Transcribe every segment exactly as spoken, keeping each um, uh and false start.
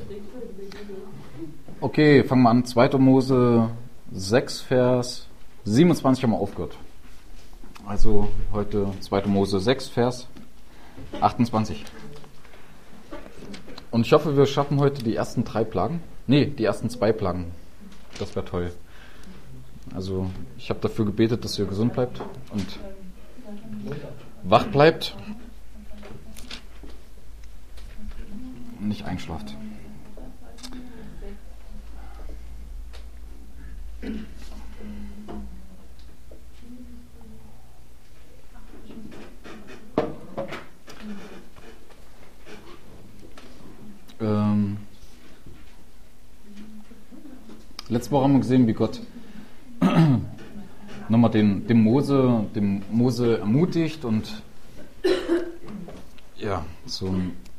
Okay, fangen wir an. zweiter. Mose sechs, Vers siebenundzwanzig haben wir aufgehört. Also heute zweiter. Mose sechs, Vers achtundzwanzig. Und ich hoffe, wir schaffen heute die ersten drei Plagen. Nee, die ersten zwei Plagen. Das wäre toll. Also ich habe dafür gebetet, dass ihr gesund bleibt und wach bleibt und nicht einschlaft. Ähm, letzte Woche haben wir gesehen, wie Gott nochmal den, den Mose, dem Mose ermutigt und ja, so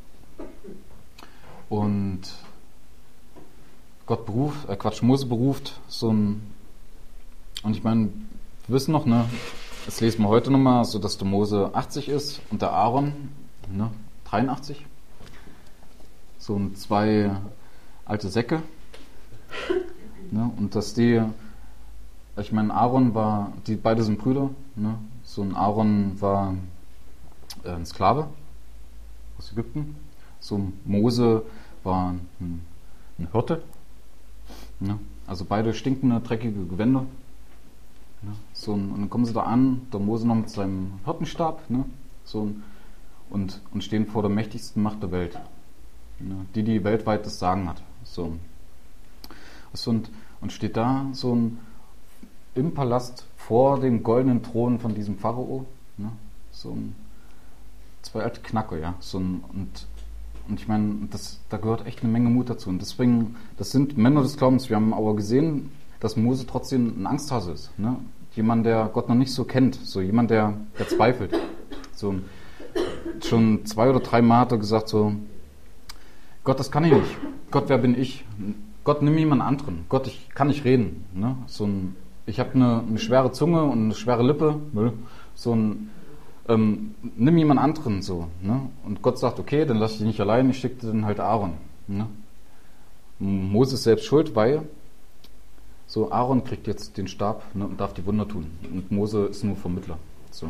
und Gott beruft, äh Quatsch, Mose beruft, so ein, und ich meine, wir wissen noch, ne, das lesen wir heute nochmal, so dass der Mose achtzig ist und der Aaron, ne, dreiundachtzig. So ein zwei alte Säcke, ne, und dass die, ich meine, Aaron war, die beide sind Brüder, ne, so ein Aaron war äh, ein Sklave aus Ägypten, so ein Mose war ein, ein Hirte, ne, also beide stinkende, dreckige Gewänder, ne, so ein, und dann kommen sie da an, der Mose noch mit seinem Hirtenstab, ne, so ein, und, und stehen vor der mächtigsten Macht der Welt. Die, die weltweit das Sagen hat. So. Und, und steht da so ein im Palast vor dem goldenen Thron von diesem Pharao, ne? So ein, zwei alte Knacker, ja. So ein, und, und ich meine, das, da gehört echt eine Menge Mut dazu. Und deswegen, das sind Männer des Glaubens. Wir haben aber gesehen, dass Mose trotzdem ein Angsthase ist. Ne? Jemand, der Gott noch nicht so kennt. So jemand, der, der zweifelt. So, schon zwei oder drei Mal hat er gesagt, so, Gott, das kann ich nicht. Gott, wer bin ich? Gott, nimm jemand anderen. Gott, ich kann nicht reden. Ne? So ein, ich habe eine, eine schwere Zunge und eine schwere Lippe. So ein, ähm, nimm jemand anderen. So, ne? Und Gott sagt, okay, dann lass ich dich nicht allein, ich schicke dann halt Aaron. Ne? Mose ist selbst schuld, weil so Aaron kriegt jetzt den Stab, ne, und darf die Wunder tun. Und Mose ist nur Vermittler. So.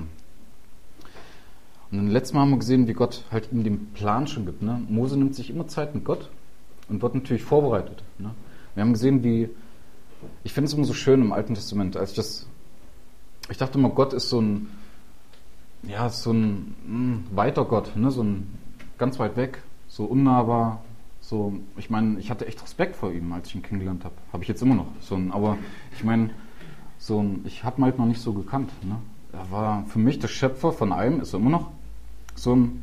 Und letztes Mal haben wir gesehen, wie Gott halt ihm den Plan schon gibt. Ne? Mose nimmt sich immer Zeit mit Gott und wird natürlich vorbereitet. Ne? Wir haben gesehen, wie, ich finde es immer so schön im Alten Testament, als ich das, ich dachte immer, Gott ist so ein, ja, so ein mh, weiter Gott, ne? So ein ganz weit weg, so unnahbar, so, ich meine, ich hatte echt Respekt vor ihm, als ich ihn kennengelernt habe. Habe ich jetzt immer noch. So ein, aber ich meine, so ein, ich habe ihn halt noch nicht so gekannt. Ne? Er war für mich der Schöpfer von allem, ist er immer noch. So ein,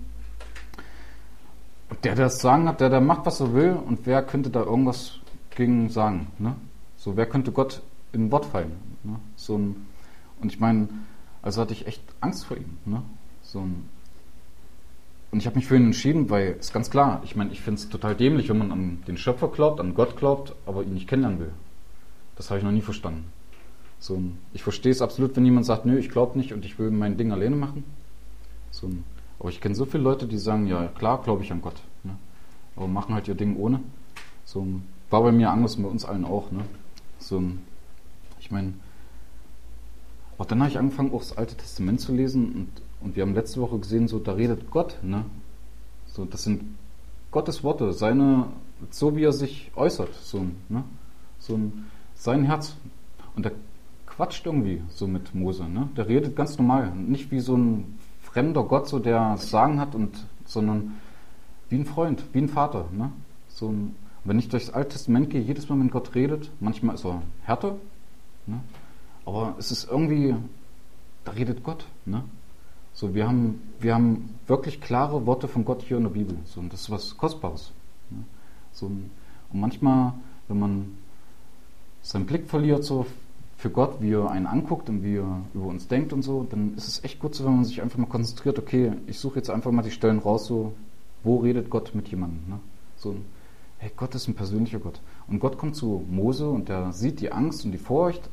der, der das Sagen hat, der, der macht, was er will, und wer könnte da irgendwas gegen sagen, ne? So, wer könnte Gott in ein Wort fallen, ne? So ein, und ich meine, also hatte ich echt Angst vor ihm, ne? So ein, und ich habe mich für ihn entschieden, weil, ist ganz klar, ich meine, ich finde es total dämlich, wenn man an den Schöpfer glaubt, an Gott glaubt, aber ihn nicht kennenlernen will. Das habe ich noch nie verstanden. So ein, ich verstehe es absolut, wenn jemand sagt, nö, ich glaube nicht und ich will mein Ding alleine machen. So ein, aber ich kenne so viele Leute, die sagen, ja klar, glaube ich an Gott, ne? Aber machen halt ihr Ding ohne. So, war bei mir anders und bei uns allen auch. Ne? So, ich meine, auch dann habe ich angefangen, auch das Alte Testament zu lesen, und, und wir haben letzte Woche gesehen, so da redet Gott. Ne? So, das sind Gottes Worte, seine, so wie er sich äußert, so, ne? So sein Herz. Und der quatscht irgendwie so mit Mose. Ne? Der redet ganz normal, nicht wie so ein fremder Gott, so der Sagen hat, und, sondern wie ein Freund, wie ein Vater. Ne? So ein, wenn ich durchs Alte Testament gehe, jedes Mal, wenn Gott redet, manchmal ist er härter, ne? Aber es ist irgendwie, da redet Gott. Ne? So, wir haben, wir haben wirklich klare Worte von Gott hier in der Bibel. So, und das ist was Kostbares. Ne? So, und manchmal, wenn man seinen Blick verliert, so für Gott, wie er einen anguckt und wie er über uns denkt und so, dann ist es echt gut so, wenn man sich einfach mal konzentriert, okay, ich suche jetzt einfach mal die Stellen raus, so, wo redet Gott mit jemandem? Ne? So, hey, Gott ist ein persönlicher Gott. Und Gott kommt zu Mose und der sieht die Angst und die Furcht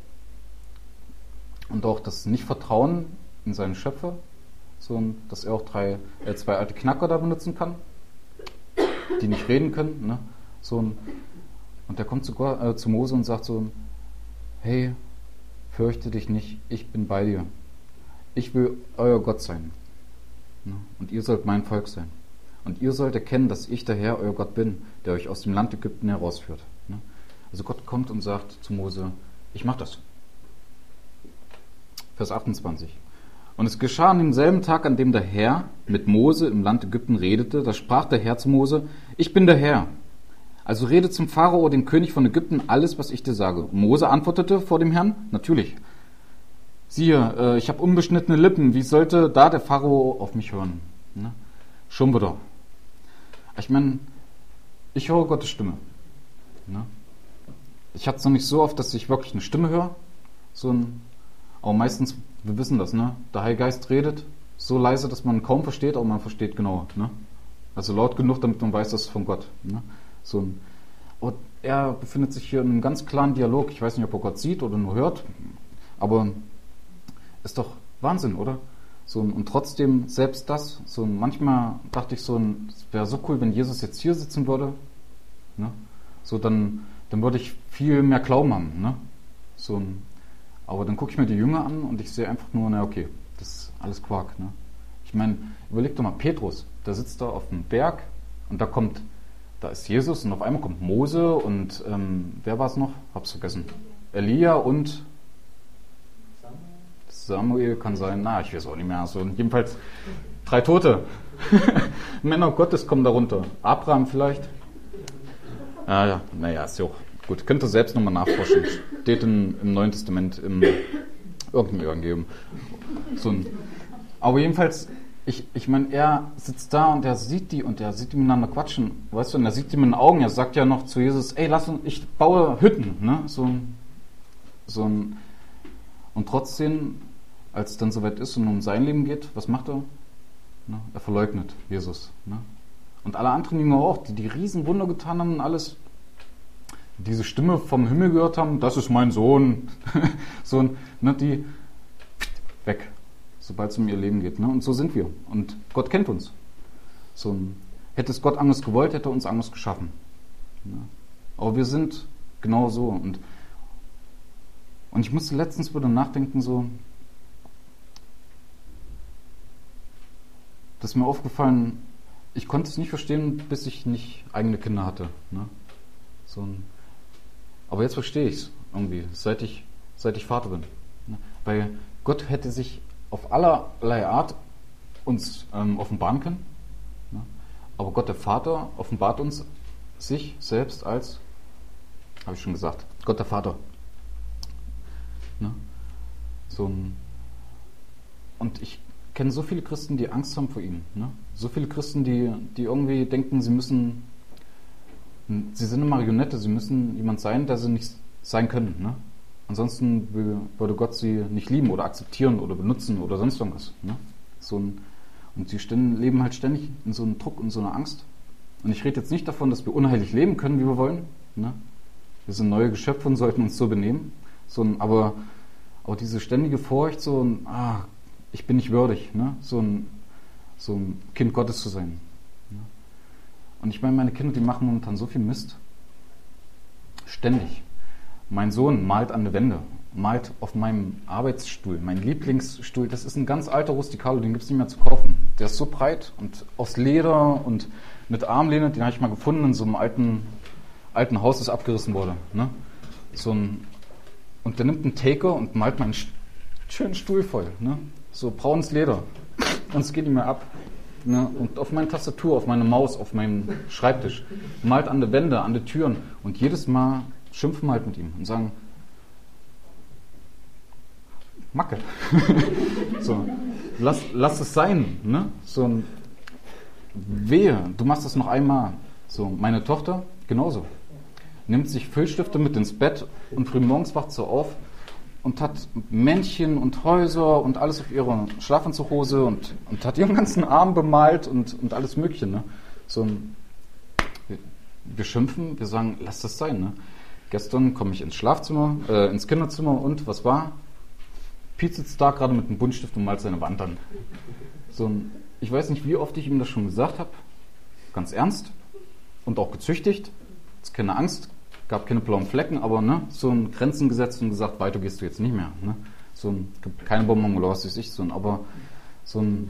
und auch das Nicht-Vertrauen in seinen Schöpfer, so, dass er auch drei, äh, zwei alte Knacker da benutzen kann, die nicht reden können, ne? So ein, und der kommt zu, Gott, äh, zu Mose und sagt so, hey, fürchte dich nicht, ich bin bei dir. Ich will euer Gott sein. Und ihr sollt mein Volk sein. Und ihr sollt erkennen, dass ich der Herr, euer Gott bin, der euch aus dem Land Ägypten herausführt. Also Gott kommt und sagt zu Mose, ich mach das. Vers achtundzwanzig. Und es geschah an demselben Tag, an dem der Herr mit Mose im Land Ägypten redete, da sprach der Herr zu Mose, ich bin der Herr. Also rede zum Pharao, dem König von Ägypten, alles, was ich dir sage. Und Mose antwortete vor dem Herrn, natürlich. Siehe, äh, ich habe unbeschnittene Lippen, wie sollte da der Pharao auf mich hören? Ne? Schon wieder. Ich meine, ich höre Gottes Stimme. Ne? Ich hatte es noch nicht so oft, dass ich wirklich eine Stimme höre. So ein, aber meistens, wir wissen das, ne? Der Heilige Geist redet so leise, dass man kaum versteht, aber man versteht genau. Ne? Also laut genug, damit man weiß, das ist von Gott. Ne? So ein, und er befindet sich hier in einem ganz klaren Dialog. Ich weiß nicht, ob er Gott sieht oder nur hört, aber ist doch Wahnsinn, oder? So, und trotzdem selbst das, so manchmal dachte ich so, es wäre so cool, wenn Jesus jetzt hier sitzen würde, ne? So dann, dann würde ich viel mehr Glauben haben, ne? So, aber dann gucke ich mir die Jünger an und ich sehe einfach nur, na okay, das ist alles Quark, ne? Ich meine, überleg doch mal, Petrus, der sitzt da auf dem Berg und da kommt, da ist Jesus und auf einmal kommt Mose und ähm, wer war es noch? Hab's vergessen. Elia und Samuel kann sein, na, ich weiß auch nicht mehr. So, jedenfalls drei Tote. Männer Gottes kommen darunter. Abraham vielleicht. Ah, ja, naja, ist ja auch gut. Könnt ihr selbst nochmal nachforschen. Steht in, im Neuen Testament, im irgendeinem Evangelium. So ein, aber jedenfalls, ich, ich meine, er sitzt da und er sieht die und er sieht die miteinander quatschen. Weißt du, und er sieht die mit den Augen. Er sagt ja noch zu Jesus, ey, lass uns, ich baue Hütten. Ne? So ein, so ein, und trotzdem, als es dann soweit ist und um sein Leben geht, was macht er? Ne? Er verleugnet Jesus. Ne? Und alle anderen Jünger auch, die die Riesenwunder getan haben und alles, diese Stimme vom Himmel gehört haben, das ist mein Sohn. so, ne, die weg, sobald es um ihr Leben geht. Ne? Und so sind wir. Und Gott kennt uns. So, hätte es Gott anders gewollt, hätte er uns anders geschaffen. Ne? Aber wir sind genau so. Und, und ich musste letztens wieder nachdenken, so, das ist mir aufgefallen, ich konnte es nicht verstehen, bis ich nicht eigene Kinder hatte. Ne? So ein, aber jetzt verstehe ich es irgendwie, seit ich, seit ich Vater bin. Ne? Weil Gott hätte sich auf allerlei Art uns ähm, offenbaren können. Ne? Aber Gott, der Vater, offenbart uns sich selbst als, habe ich schon gesagt, Gott, der Vater. Ne? So ein, und ich kenne so viele Christen, die Angst haben vor ihm. Ne? So viele Christen, die, die irgendwie denken, sie müssen, sie sind eine Marionette, sie müssen jemand sein, der sie nicht sein können. Ne? Ansonsten will, würde Gott sie nicht lieben oder akzeptieren oder benutzen oder sonst irgendwas. Ne? So ein, und sie stehen, leben halt ständig in so einem Druck und so einer Angst. Und ich rede jetzt nicht davon, dass wir unheilig leben können, wie wir wollen. Ne? Wir sind neue Geschöpfe und sollten uns so benehmen. So ein, aber, aber diese ständige Furcht, so ein, ah, ich bin nicht würdig, ne? so, ein, so ein Kind Gottes zu sein. Ne? Und ich meine, meine Kinder, die machen momentan so viel Mist. Ständig. Mein Sohn malt an der Wände, malt auf meinem Arbeitsstuhl, mein Lieblingsstuhl, das ist ein ganz alter Rustikalo, den gibt es nicht mehr zu kaufen. Der ist so breit und aus Leder und mit Armlehne, den habe ich mal gefunden in so einem alten, alten Haus, das abgerissen wurde. Ne? So ein, und der nimmt einen Taker und malt meinen schönen Stuhl voll. Ne? So braunes Leder. Und es geht nicht mehr ab. Ne? Und auf meine Tastatur, auf meine Maus, auf meinem Schreibtisch. Malt an der Wände, an den Türen. Und jedes Mal schimpfen wir halt mit ihm und sagen, Macke. so, lass, lass es sein. Ne? So ein Wehe, du machst das noch einmal. So, meine Tochter, genauso. Nimmt sich Füllstifte mit ins Bett und früh morgens wacht sie auf und hat Männchen und Häuser und alles auf ihrer Schlafanzughose und, und hat ihren ganzen Arm bemalt und, und alles Mögliche. Ne? So, wir, wir schimpfen, wir sagen, lass das sein. Ne? Gestern komme ich ins Schlafzimmer, äh, ins Kinderzimmer und was war? Pete sitzt da gerade mit einem Buntstift und malt seine Wand an. So, ich weiß nicht, wie oft ich ihm das schon gesagt habe, ganz ernst und auch gezüchtigt, es keine Angst, gab keine blauen Flecken, aber ne, so ein Grenzen gesetzt und gesagt, weiter gehst du jetzt nicht mehr. Ne? So ein, gibt keine Bonbon oder was weiß ich, so ein, aber so ein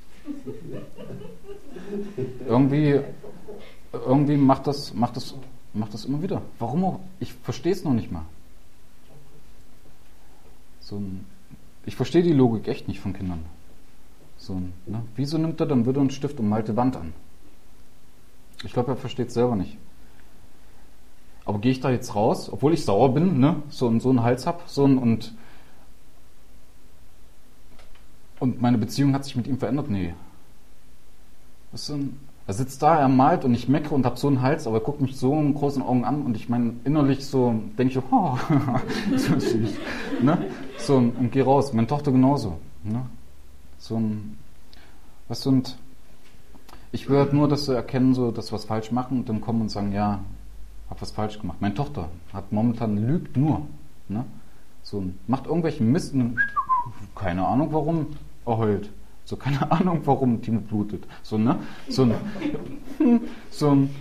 irgendwie, irgendwie macht das, macht das, macht das immer wieder. Warum auch? Ich verstehe es noch nicht mal. So ein, ich verstehe die Logik echt nicht von Kindern. So ein, ne? Wieso nimmt er dann wieder einen Stift und malt die Wand an? Ich glaube, er versteht es selber nicht. Aber gehe ich da jetzt raus, obwohl ich sauer bin, ne? so, so einen Hals habe, so ein, und und meine Beziehung hat sich mit ihm verändert? Nee. Was ist denn? Er sitzt da, er malt und ich meckere und habe so einen Hals, aber er guckt mich so in großen Augen an und ich meine, innerlich so, denke ich, oh, so süß. Ne? So, und gehe raus. Meine Tochter genauso. Ne? So ein, weißt du, und ich will halt nur, dass sie erkennen, so, dass wir was falsch machen und dann kommen und sagen, ja, hab was falsch gemacht. Meine Tochter hat momentan, lügt nur. Ne? So, macht irgendwelchen Mist und keine Ahnung warum, er heult. So, keine Ahnung, warum Timo blutet. So, ne? So ein, so ein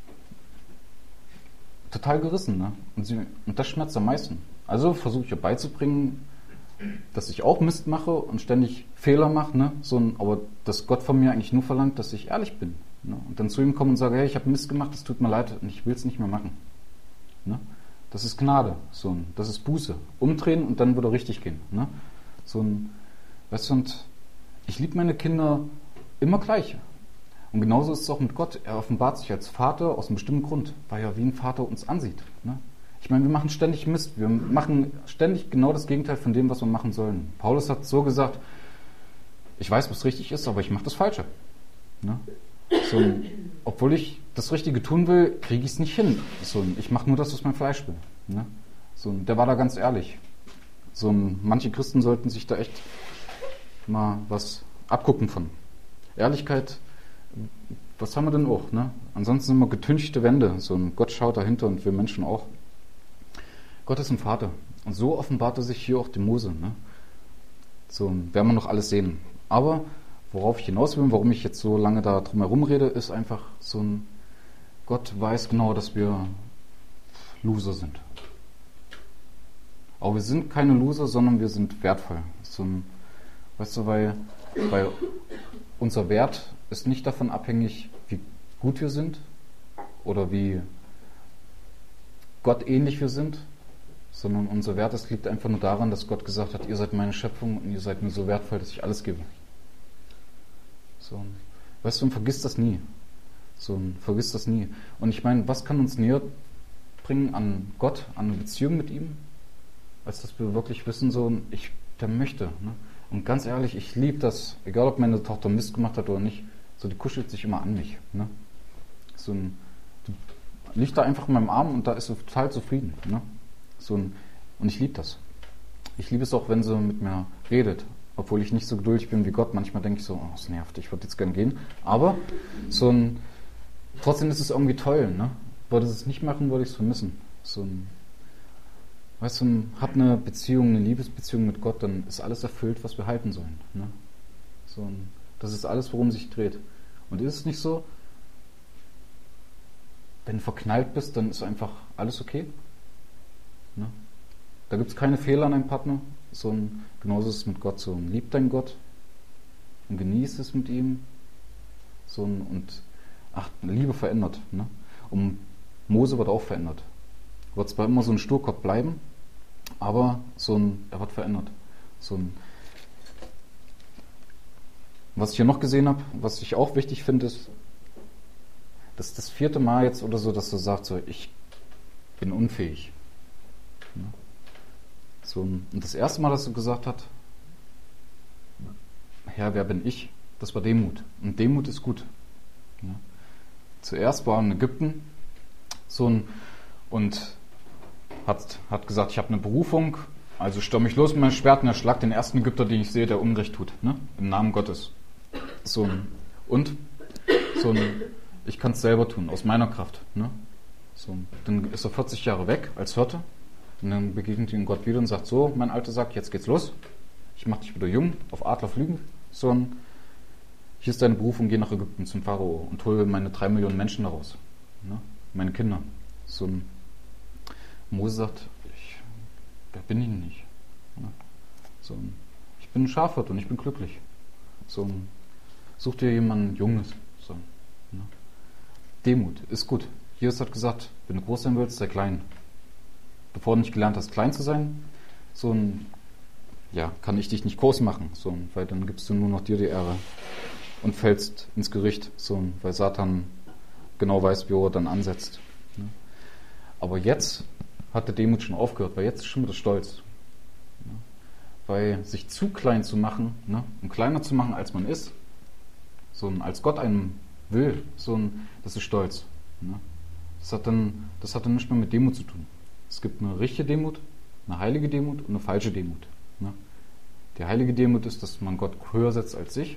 total gerissen, ne? Und, sie, und das schmerzt am meisten. Also versuche ich ihr beizubringen, dass ich auch Mist mache und ständig Fehler mache, ne? So ein, aber dass Gott von mir eigentlich nur verlangt, dass ich ehrlich bin. Ne? Und dann zu ihm komme und sage, hey, ich habe Mist gemacht, es tut mir leid und ich will es nicht mehr machen. Ne? Das ist Gnade. So ein, das ist Buße. Umdrehen und dann wieder richtig gehen. Ne? So ein, weißt du, und ich liebe meine Kinder immer gleich. Und genauso ist es auch mit Gott. Er offenbart sich als Vater aus einem bestimmten Grund, weil er wie ein Vater uns ansieht. Ne? Ich meine, wir machen ständig Mist. Wir machen ständig genau das Gegenteil von dem, was wir machen sollen. Paulus hat so gesagt, ich weiß, was richtig ist, aber ich mache das Falsche. Ne? So, obwohl ich das Richtige tun will, kriege ich es nicht hin. So, ich mache nur das, was mein Fleisch will. Ne? So, der war da ganz ehrlich. So, manche Christen sollten sich da echt mal was abgucken von. Ehrlichkeit, was haben wir denn auch? Ne? Ansonsten sind wir getünchte Wände. So ein Gott schaut dahinter und wir Menschen auch. Gott ist ein Vater. Und so offenbart er sich hier auch dem Mose. Ne? So werden wir noch alles sehen. Aber worauf ich hinaus will, warum ich jetzt so lange da drum herum rede, ist einfach so ein Gott weiß genau, dass wir Loser sind. Aber wir sind keine Loser, sondern wir sind wertvoll. So ein, weißt du, weil, weil unser Wert ist nicht davon abhängig, wie gut wir sind oder wie Gott ähnlich wir sind, sondern unser Wert ist, liegt einfach nur daran, dass Gott gesagt hat, ihr seid meine Schöpfung und ihr seid mir so wertvoll, dass ich alles gebe. So, weißt du, und vergiss das nie. So, vergiss das nie. Und ich meine, was kann uns näher bringen an Gott, an eine Beziehung mit ihm, als dass wir wirklich wissen, so, ich, der möchte. Ne? Und ganz ehrlich, ich liebe das, egal ob meine Tochter Mist gemacht hat oder nicht, so, die kuschelt sich immer an mich. Ne? So ein, die liegt da einfach in meinem Arm und da ist sie total zufrieden. Ne? So ein, und ich liebe das. Ich liebe es auch, wenn sie mit mir redet. Obwohl ich nicht so geduldig bin wie Gott. Manchmal denke ich so, oh, es nervt, ich würde jetzt gern gehen. Aber so ein, trotzdem ist es irgendwie toll. Ne? Würde es nicht machen, würde ich es vermissen. So ein, weißt du, hab eine Beziehung, eine Liebesbeziehung mit Gott, dann ist alles erfüllt, was wir halten sollen. Ne? So ein, das ist alles, worum es sich dreht. Und ist es nicht so, wenn du verknallt bist, dann ist einfach alles okay? Ne? Da gibt es keine Fehler an deinem Partner. So ein, genauso ist es mit Gott. So ein, lieb deinen Gott und genieß es mit ihm. So ein, und ach, Liebe verändert. Ne? Und Mose wird auch verändert. Wird zwar immer so ein Sturkopf bleiben, aber so ein, er wird verändert. So ein, was ich hier noch gesehen habe, was ich auch wichtig finde, ist, das ist das vierte Mal jetzt oder so, dass du sagst, so, ich bin unfähig. Ne? So, und das erste Mal, dass er gesagt hat, Herr, wer bin ich? Das war Demut. Und Demut ist gut. Ja. Zuerst war er in Ägypten so ein, und hat, hat gesagt, ich habe eine Berufung, also stürme ich los mit meinem Schwert und erschlag den ersten Ägypter, den ich sehe, der Unrecht tut. Ne? Im Namen Gottes. So ein, und so ein, ich kann es selber tun, aus meiner Kraft. Ne? So, dann ist er vierzig Jahre weg als Hirte. Und dann begegnet ihm Gott wieder und sagt, so, mein alter Sack, jetzt geht's los. Ich mache dich wieder jung, auf Adler fliegen. So ein, hier ist deine Berufung, geh nach Ägypten zum Pharao und hole meine drei Millionen Menschen daraus. Ne? Meine Kinder. So ein Mose sagt, ich, wer bin ich nicht? Ne? So ein, ich bin ein Schafhirt und ich bin glücklich. So ein, such dir jemanden Junges. So, ne? Demut ist gut. Jesus hat gesagt, wenn du groß sein willst, sei klein. Bevor du nicht gelernt hast, klein zu sein, so ein, ja, kann ich dich nicht groß machen, so ein, weil dann gibst du nur noch dir die Ehre und fällst ins Gericht, so ein, weil Satan genau weiß, wie er dann ansetzt. Ne? Aber jetzt hat der Demut schon aufgehört, weil jetzt ist schon wieder Stolz. Ne? Weil sich zu klein zu machen, ne, um kleiner zu machen, als man ist, so ein, als Gott einem will, so ein, das ist Stolz. Ne? Das hat dann, das hat dann nicht mehr mit Demut zu tun. Es gibt eine richtige Demut, eine heilige Demut und eine falsche Demut. Ne? Die heilige Demut ist, dass man Gott höher setzt als sich.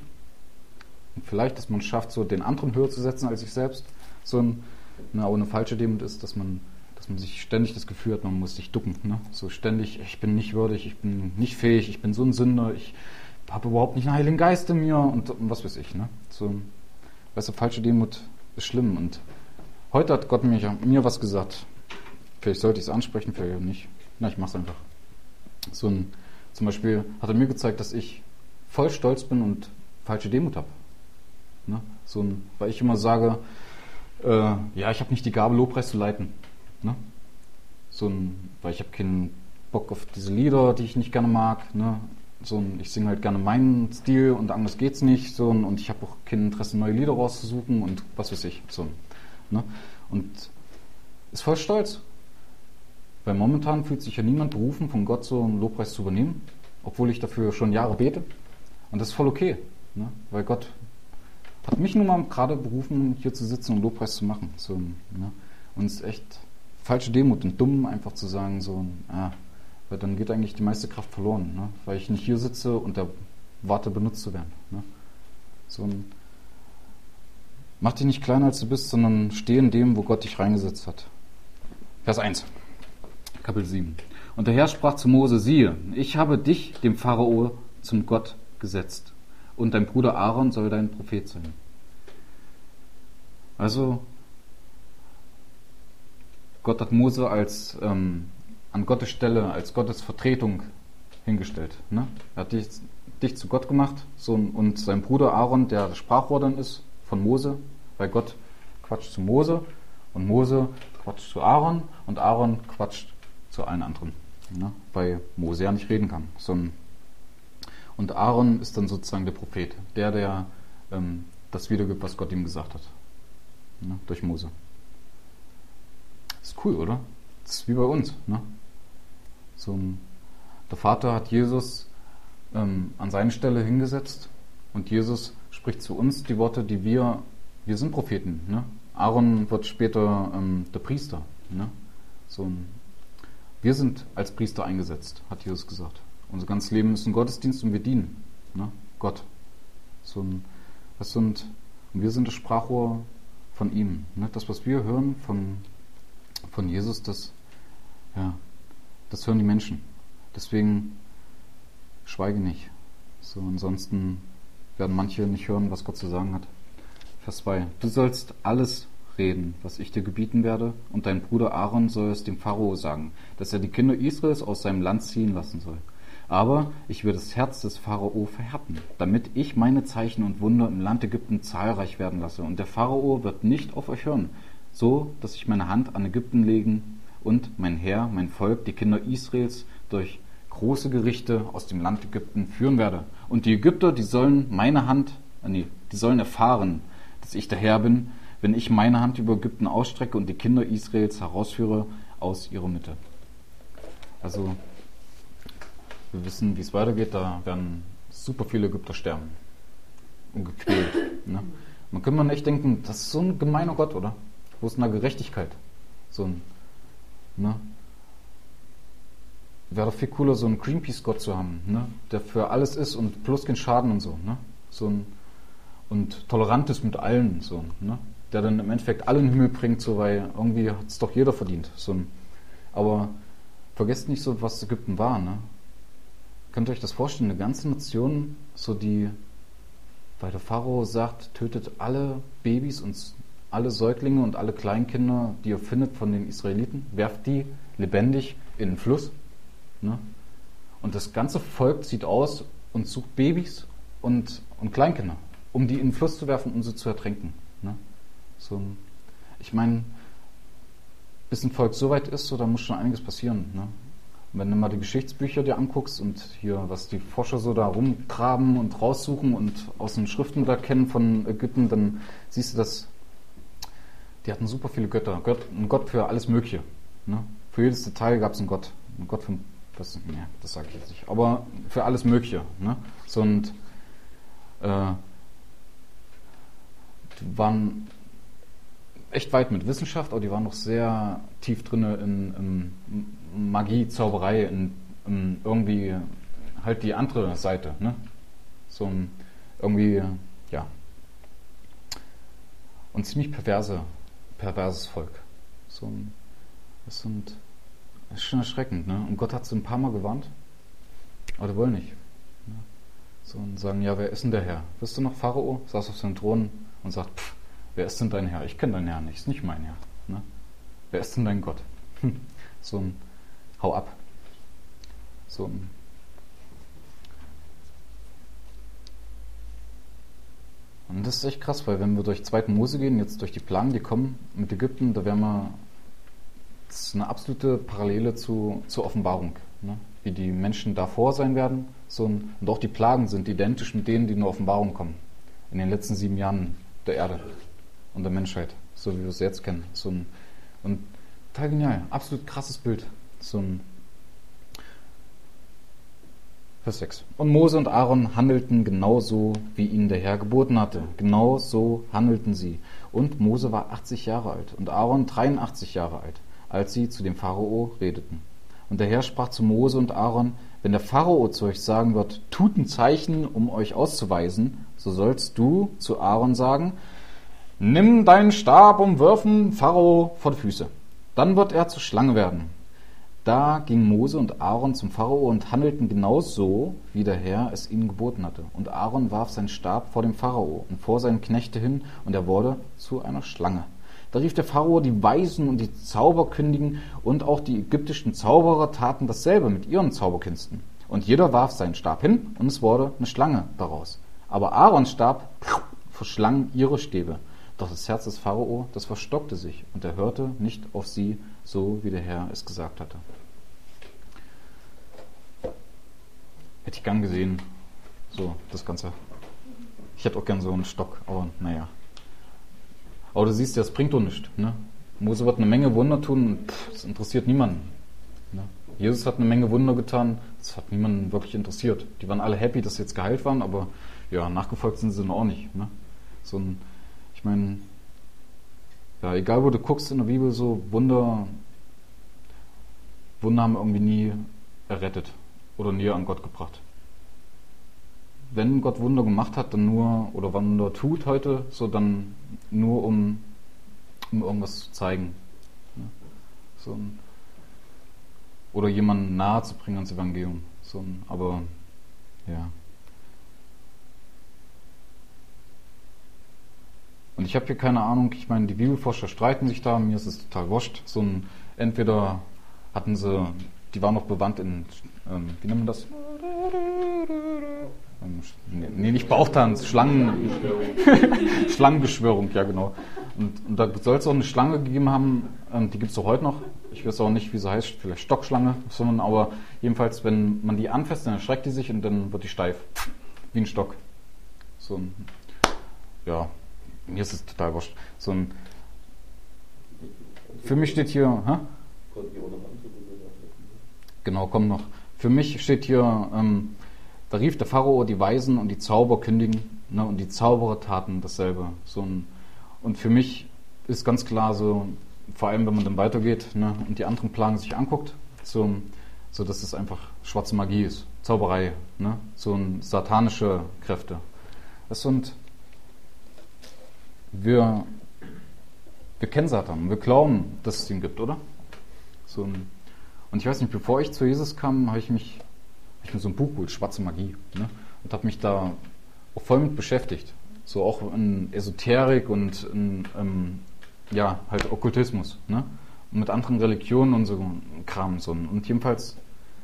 Und vielleicht, dass man es schafft, so den anderen höher zu setzen als sich selbst. So ein, na, aber eine falsche Demut ist, dass man, dass man sich ständig das Gefühl hat, man muss sich ducken. Ne? So ständig, ich bin nicht würdig, ich bin nicht fähig, ich bin so ein Sünder, ich habe überhaupt nicht einen Heiligen Geist in mir und, und was weiß ich. Ne? So, weißt du, falsche Demut ist schlimm. Und heute hat Gott mir, mir was gesagt. Vielleicht sollte ich es ansprechen, vielleicht nicht. Na, ich mach's einfach. So ein, zum Beispiel hat er mir gezeigt, dass ich voll stolz bin und falsche Demut habe. Ne? So ein, weil ich immer sage, äh, ja, ich habe nicht die Gabe, Lobpreis zu leiten. Ne? So ein, weil ich habe keinen Bock auf diese Lieder, die ich nicht gerne mag. Ne? So ein, ich singe halt gerne meinen Stil und anders geht's nicht. So ein, und ich habe auch kein Interesse, neue Lieder rauszusuchen und was weiß ich. So, ne? Und ist voll stolz. Weil momentan fühlt sich ja niemand berufen, von Gott so einen Lobpreis zu übernehmen, obwohl ich dafür schon Jahre bete. Und das ist voll okay, ne? Weil Gott hat mich nun mal gerade berufen, hier zu sitzen und Lobpreis zu machen. So, ne? Und es ist echt falsche Demut und dumm, einfach zu sagen, so, ah, weil dann geht eigentlich die meiste Kraft verloren, ne? Weil ich nicht hier sitze und da warte, benutzt zu werden. Ne? So ein, mach dich nicht kleiner, als du bist, sondern steh in dem, wo Gott dich reingesetzt hat. Vers eins. Kapitel sieben. Und der Herr sprach zu Mose, siehe, ich habe dich, dem Pharao, zum Gott gesetzt, und dein Bruder Aaron soll dein Prophet sein. Also, Gott hat Mose als ähm, an Gottes Stelle, als Gottes Vertretung hingestellt. Ne? Er hat dich, dich zu Gott gemacht, so, und sein Bruder Aaron, der das Sprachrohr dann ist von Mose, weil Gott quatscht zu Mose und Mose quatscht zu Aaron und Aaron quatscht zu allen anderen, ne? Weil Mose ja nicht reden kann. Sondern und Aaron ist dann sozusagen der Prophet, der, der ähm, das wiedergibt, was Gott ihm gesagt hat. Ne? Durch Mose. Ist cool, oder? Das ist wie bei uns. Ne? So ein, der Vater hat Jesus ähm, an seine Stelle hingesetzt und Jesus spricht zu uns die Worte, die wir, wir sind Propheten. Ne? Aaron wird später ähm, der Priester. Ne? So ein Wir sind als Priester eingesetzt, hat Jesus gesagt. Unser ganzes Leben ist ein Gottesdienst und wir dienen, ne? Gott. So ein, das sind, und wir sind das Sprachrohr von ihm. Ne? Das, was wir hören von, von Jesus, das, ja, das hören die Menschen. Deswegen schweige nicht. So, ansonsten werden manche nicht hören, was Gott zu sagen hat. Vers zwei. Du sollst alles reden, was ich dir gebieten werde, und dein Bruder Aaron soll es dem Pharao sagen, dass er die Kinder Israels aus seinem Land ziehen lassen soll. Aber ich will das Herz des Pharao verhärten, damit ich meine Zeichen und Wunder im Land Ägypten zahlreich werden lasse. Und der Pharao wird nicht auf euch hören, so dass ich meine Hand an Ägypten legen und mein Heer, mein Volk, die Kinder Israels durch große Gerichte aus dem Land Ägypten führen werde. Und die Ägypter, die sollen meine Hand, äh nee, die sollen erfahren, dass ich der Herr bin, wenn ich meine Hand über Ägypten ausstrecke und die Kinder Israels herausführe aus ihrer Mitte. Also, wir wissen, wie es weitergeht, da werden super viele Ägypter sterben und gequält. Ne? Man könnte man echt denken, das ist so ein gemeiner Gott, oder? Wo ist denn da Gerechtigkeit? So ein, ne? Wäre doch viel cooler, so einen Greenpeace-Gott zu haben, ne? Der für alles ist und bloß keinen Schaden und so, ne? So ein, und tolerant ist mit allen, so, ne? Der dann im Endeffekt alle in den Himmel bringt, so, weil irgendwie hat es doch jeder verdient. So ein, aber vergesst nicht so, was Ägypten war, ne? Könnt ihr euch das vorstellen, eine ganze Nation, so die, weil der Pharao sagt, tötet alle Babys und alle Säuglinge und alle Kleinkinder, die ihr findet von den Israeliten, werft die lebendig in den Fluss. Ne? Und das ganze Volk zieht aus und sucht Babys und, und Kleinkinder, um die in den Fluss zu werfen, um sie zu ertränken. Ne? So, ich meine, bis ein Volk so weit ist, so, da muss schon einiges passieren. Ne? Und wenn du mal die Geschichtsbücher dir anguckst und hier, was die Forscher so da rumgraben und raussuchen und aus den Schriften da kennen von Ägypten, dann siehst du, dass die hatten super viele Götter. Gott, ein Gott für alles Mögliche. Ne? Für jedes Detail gab es einen Gott. Ein Gott für, das, nee, das sage ich jetzt nicht. Aber für alles Mögliche. Ne? So, und äh, die waren echt weit mit Wissenschaft, aber die waren noch sehr tief drin in, in Magie, Zauberei, in, in irgendwie halt die andere Seite. Ne? So ein irgendwie, ja. Und ziemlich perverse, perverses Volk. So ein, das sind, das ist schon erschreckend, ne? Und Gott hat sie ein paar Mal gewarnt, aber die wollen nicht. Ne? So und sagen, ja, wer ist denn der Herr? Wisst du noch, Pharao saß auf seinem Thron und sagt, pff, wer ist denn dein Herr? Ich kenne deinen Herr nicht, ist nicht mein Herr. Ne? Wer ist denn dein Gott? So ein Hau ab. So ein Und das ist echt krass, weil wenn wir durch zweiten Mose gehen, jetzt durch die Plagen, die kommen mit Ägypten, da werden wir, das ist eine absolute Parallele zu, zur Offenbarung, ne? Wie die Menschen davor sein werden. So ein, und auch die Plagen sind identisch mit denen, die in der Offenbarung kommen. In den letzten sieben Jahren der Erde und der Menschheit, so wie wir es jetzt kennen. So ein, und total genial, absolut krasses Bild. So ein Vers sechs. Und Mose und Aaron handelten genauso, wie ihnen der Herr geboten hatte. Genau so handelten sie. Und Mose war achtzig Jahre alt und Aaron dreiundachtzig Jahre alt, als sie zu dem Pharao redeten. Und der Herr sprach zu Mose und Aaron, wenn der Pharao zu euch sagen wird, tut ein Zeichen, um euch auszuweisen, so sollst du zu Aaron sagen, nimm deinen Stab und wirf den Pharao vor die Füße. Dann wird er zur Schlange werden. Da gingen Mose und Aaron zum Pharao und handelten genau so, wie der Herr es ihnen geboten hatte. Und Aaron warf seinen Stab vor dem Pharao und vor seinen Knechte hin, und er wurde zu einer Schlange. Da rief der Pharao die Weisen und die Zauberkündigen, und auch die ägyptischen Zauberer taten dasselbe mit ihren Zauberkünsten. Und jeder warf seinen Stab hin, und es wurde eine Schlange daraus. Aber Aarons Stab verschlang ihre Stäbe. Doch das Herz des Pharao, das verstockte sich, und er hörte nicht auf sie, so wie der Herr es gesagt hatte. Hätte ich gern gesehen, so das Ganze. Ich hätte auch gern so einen Stock, aber naja. Aber du siehst ja, es bringt doch nichts. Ne? Mose wird eine Menge Wunder tun, und pff, das interessiert niemanden. Ne? Jesus hat eine Menge Wunder getan, das hat niemanden wirklich interessiert. Die waren alle happy, dass sie jetzt geheilt waren, aber ja, nachgefolgt sind sie noch auch nicht. Ne? So ein, ich meine, ja, egal wo du guckst in der Bibel, so Wunder, Wunder haben irgendwie nie errettet oder näher an Gott gebracht. Wenn Gott Wunder gemacht hat, dann nur, oder Wunder tut heute, so dann nur um, um irgendwas zu zeigen. Ja, so ein, oder jemanden nahe zu bringen ans Evangelium. So ein, aber, ja. Und ich habe hier keine Ahnung, ich meine, die Bibelforscher streiten sich da, mir ist es total wurscht. So ein, entweder hatten sie, die waren noch bewandt in, ähm, wie nennt man das? Ähm, nee, nicht Bauchtanz, Schlangen, Schlangenbeschwörung, ja genau. Und, und da soll es auch eine Schlange gegeben haben, ähm, die gibt es auch heute noch. Ich weiß auch nicht, wie sie heißt, vielleicht Stockschlange, sondern aber jedenfalls, wenn man die anfasst, dann erschreckt die sich und dann wird die steif, wie ein Stock. So ein, ja. Mir ist es total wurscht. So ein, für mich steht hier, hä? Genau, kommt noch. Für mich steht hier, ähm, da rief der Pharao die Weisen und die Zauber kündigen, ne, und die Zauberer taten dasselbe. So ein, und für mich ist ganz klar so, vor allem wenn man dann weitergeht, ne, und die anderen Plagen sich anguckt, so, so dass es einfach schwarze Magie ist, Zauberei, ne, so ein satanische Kräfte. Das sind Wir, wir kennen Satan, wir glauben, dass es ihn gibt, oder? So ein, und ich weiß nicht, bevor ich zu Jesus kam, habe ich mich, hab ich mir so ein Buch geholt, Schwarze Magie, ne? Und habe mich da auch voll mit beschäftigt. So auch in Esoterik und in, ähm, ja, halt Okkultismus, ne? Und mit anderen Religionen und so Kram. So. Und jedenfalls,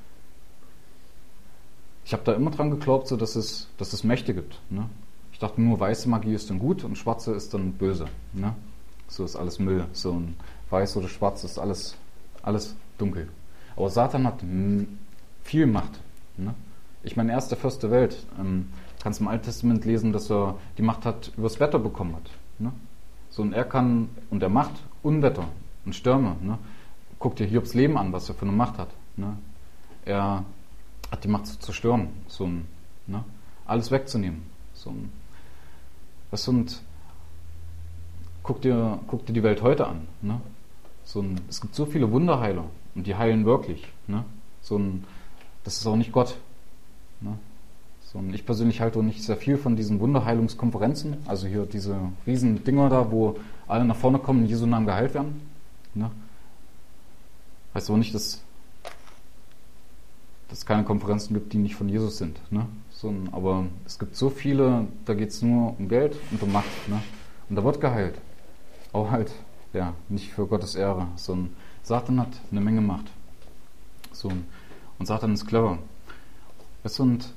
ich habe da immer dran geglaubt, so, dass, es, dass es Mächte gibt. Ne? Ich dachte nur, weiße Magie ist dann gut und schwarze ist dann böse. Ne? So ist alles Müll. So ein weiß oder schwarz ist alles, alles dunkel. Aber Satan hat viel Macht. Ne? Ich meine, er ist der Fürst der Welt. Ähm, kannst im Alten Testament lesen, dass er die Macht hat, übers Wetter bekommen hat. Ne? So, und er kann, und er macht Unwetter und Stürme. Ne? Guck dir Hiobs Leben an, was er für eine Macht hat. Ne? Er hat die Macht zu zerstören, so ein, ne? Alles wegzunehmen. So ein, was und guck dir, guck dir die Welt heute an. Ne? So ein, es gibt so viele Wunderheiler und die heilen wirklich. Ne? So ein, das ist auch nicht Gott. Ne? So ein, ich persönlich halte auch nicht sehr viel von diesen Wunderheilungskonferenzen, also hier diese riesen Dinger da, wo alle nach vorne kommen und in Jesu Namen geheilt werden. Ne? Heißt aber nicht, dass dass es keine Konferenzen gibt, die nicht von Jesus sind. Ne? So ein, aber es gibt so viele, da geht es nur um Geld und um Macht. Ne? Und da wird geheilt. Aber halt, ja, nicht für Gottes Ehre. So ein Satan hat eine Menge Macht. So ein, und Satan ist clever. Weißt du, und,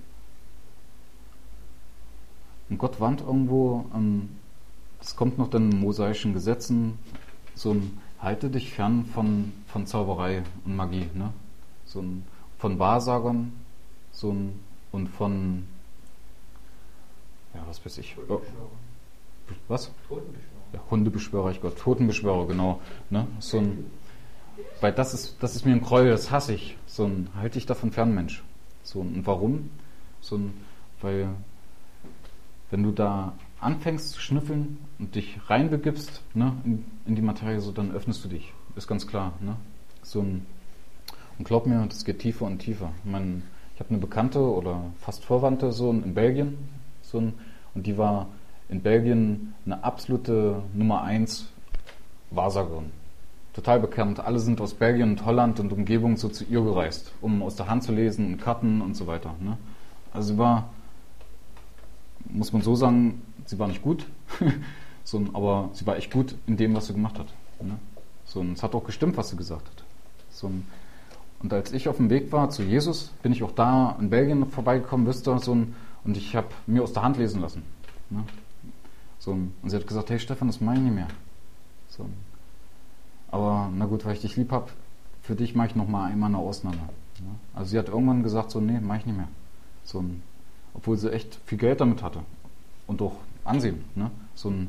und Gott warnt irgendwo, ähm, das kommt noch in den mosaischen Gesetzen, so ein, halte dich fern von, von Zauberei und Magie. Ne? So ein, von Wahrsagern so ein, und von, ja, was weiß ich. Oh. Was? Totenbeschwörer. Ja, Hundebeschwörer, ich Gott, Totenbeschwörer, genau. Ne? So ein, weil das ist, das ist mir ein Gräuel, das hasse ich. So ein, halte ich davon fern, Mensch. So ein, und warum? So ein, weil, wenn du da anfängst zu schnüffeln und dich reinbegibst, ne, in, in die Materie, so, dann öffnest du dich. Ist ganz klar, ne? So ein, und glaub mir, das geht tiefer und tiefer. Ich, mein, ich habe eine Bekannte oder fast Verwandte so in Belgien, so ein, und die war in Belgien eine absolute Nummer eins Wahrsagerin. Total bekannt. Alle sind aus Belgien und Holland und Umgebung so zu ihr gereist, um aus der Hand zu lesen und Karten und so weiter. Ne? Also sie war, muss man so sagen, sie war nicht gut, so, aber sie war echt gut in dem, was sie gemacht hat. Ne? So, und es hat auch gestimmt, was sie gesagt hat. So, und als ich auf dem Weg war zu Jesus, bin ich auch da in Belgien vorbeigekommen, wisst ihr, so ein, und ich habe mir aus der Hand lesen lassen. Ne? So, und sie hat gesagt, hey Stefan, das meine ich nicht mehr. So, aber na gut, weil ich dich lieb habe, für dich mache ich noch mal einmal eine Ausnahme. Ne? Also sie hat irgendwann gesagt, so nee, mache ich nicht mehr. So, obwohl sie echt viel Geld damit hatte und auch Ansehen. Ne? So ein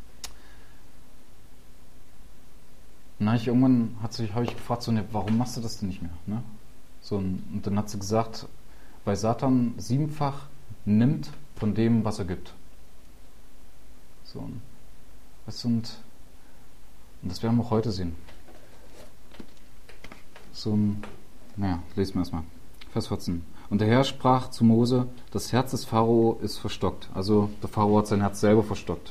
Na, ich irgendwann hat sich, habe ich gefragt, so, ne, warum machst du das denn nicht mehr? Ne? So, und dann hat sie gesagt, weil Satan siebenfach nimmt von dem, was er gibt. So, und, weißt du, und, und das werden wir auch heute sehen. So, naja, lesen wir erstmal. Vers vierzehn. Und der Herr sprach zu Mose, das Herz des Pharao ist verstockt. Also der Pharao hat sein Herz selber verstockt.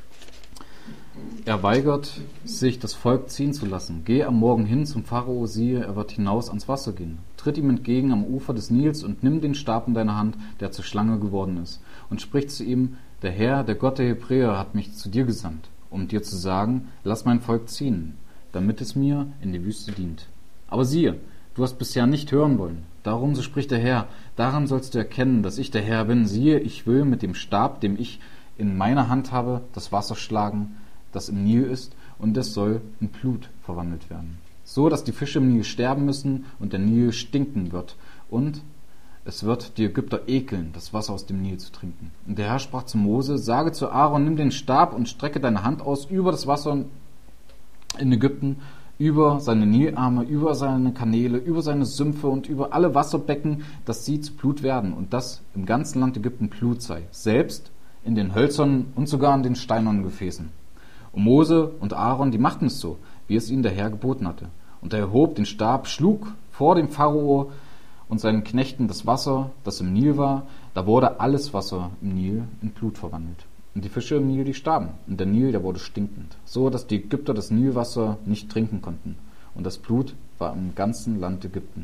Er weigert sich, das Volk ziehen zu lassen. Geh am Morgen hin zum Pharao, siehe, er wird hinaus ans Wasser gehen. Tritt ihm entgegen am Ufer des Nils und nimm den Stab in deine Hand, der zur Schlange geworden ist. Und sprich zu ihm, der Herr, der Gott der Hebräer, hat mich zu dir gesandt, um dir zu sagen, lass mein Volk ziehen, damit es mir in die Wüste dient. Aber siehe, du hast bisher nicht hören wollen. Darum, so spricht der Herr, daran sollst du erkennen, dass ich der Herr bin. Siehe, ich will mit dem Stab, dem ich in meiner Hand habe, das Wasser schlagen, das im Nil ist, und es soll in Blut verwandelt werden. So, dass die Fische im Nil sterben müssen und der Nil stinken wird. Und es wird die Ägypter ekeln, das Wasser aus dem Nil zu trinken. Und der Herr sprach zu Mose, sage zu Aaron, nimm den Stab und strecke deine Hand aus über das Wasser in Ägypten, über seine Nilarme, über seine Kanäle, über seine Sümpfe und über alle Wasserbecken, dass sie zu Blut werden und dass im ganzen Land Ägypten Blut sei, selbst in den Hölzern und sogar in den steinernen Gefäßen. Und Mose und Aaron, die machten es so, wie es ihnen der Herr geboten hatte. Und er erhob den Stab, schlug vor dem Pharao und seinen Knechten das Wasser, das im Nil war. Da wurde alles Wasser im Nil in Blut verwandelt. Und die Fische im Nil, die starben. Und der Nil, der wurde stinkend, so dass die Ägypter das Nilwasser nicht trinken konnten. Und das Blut war im ganzen Land Ägypten.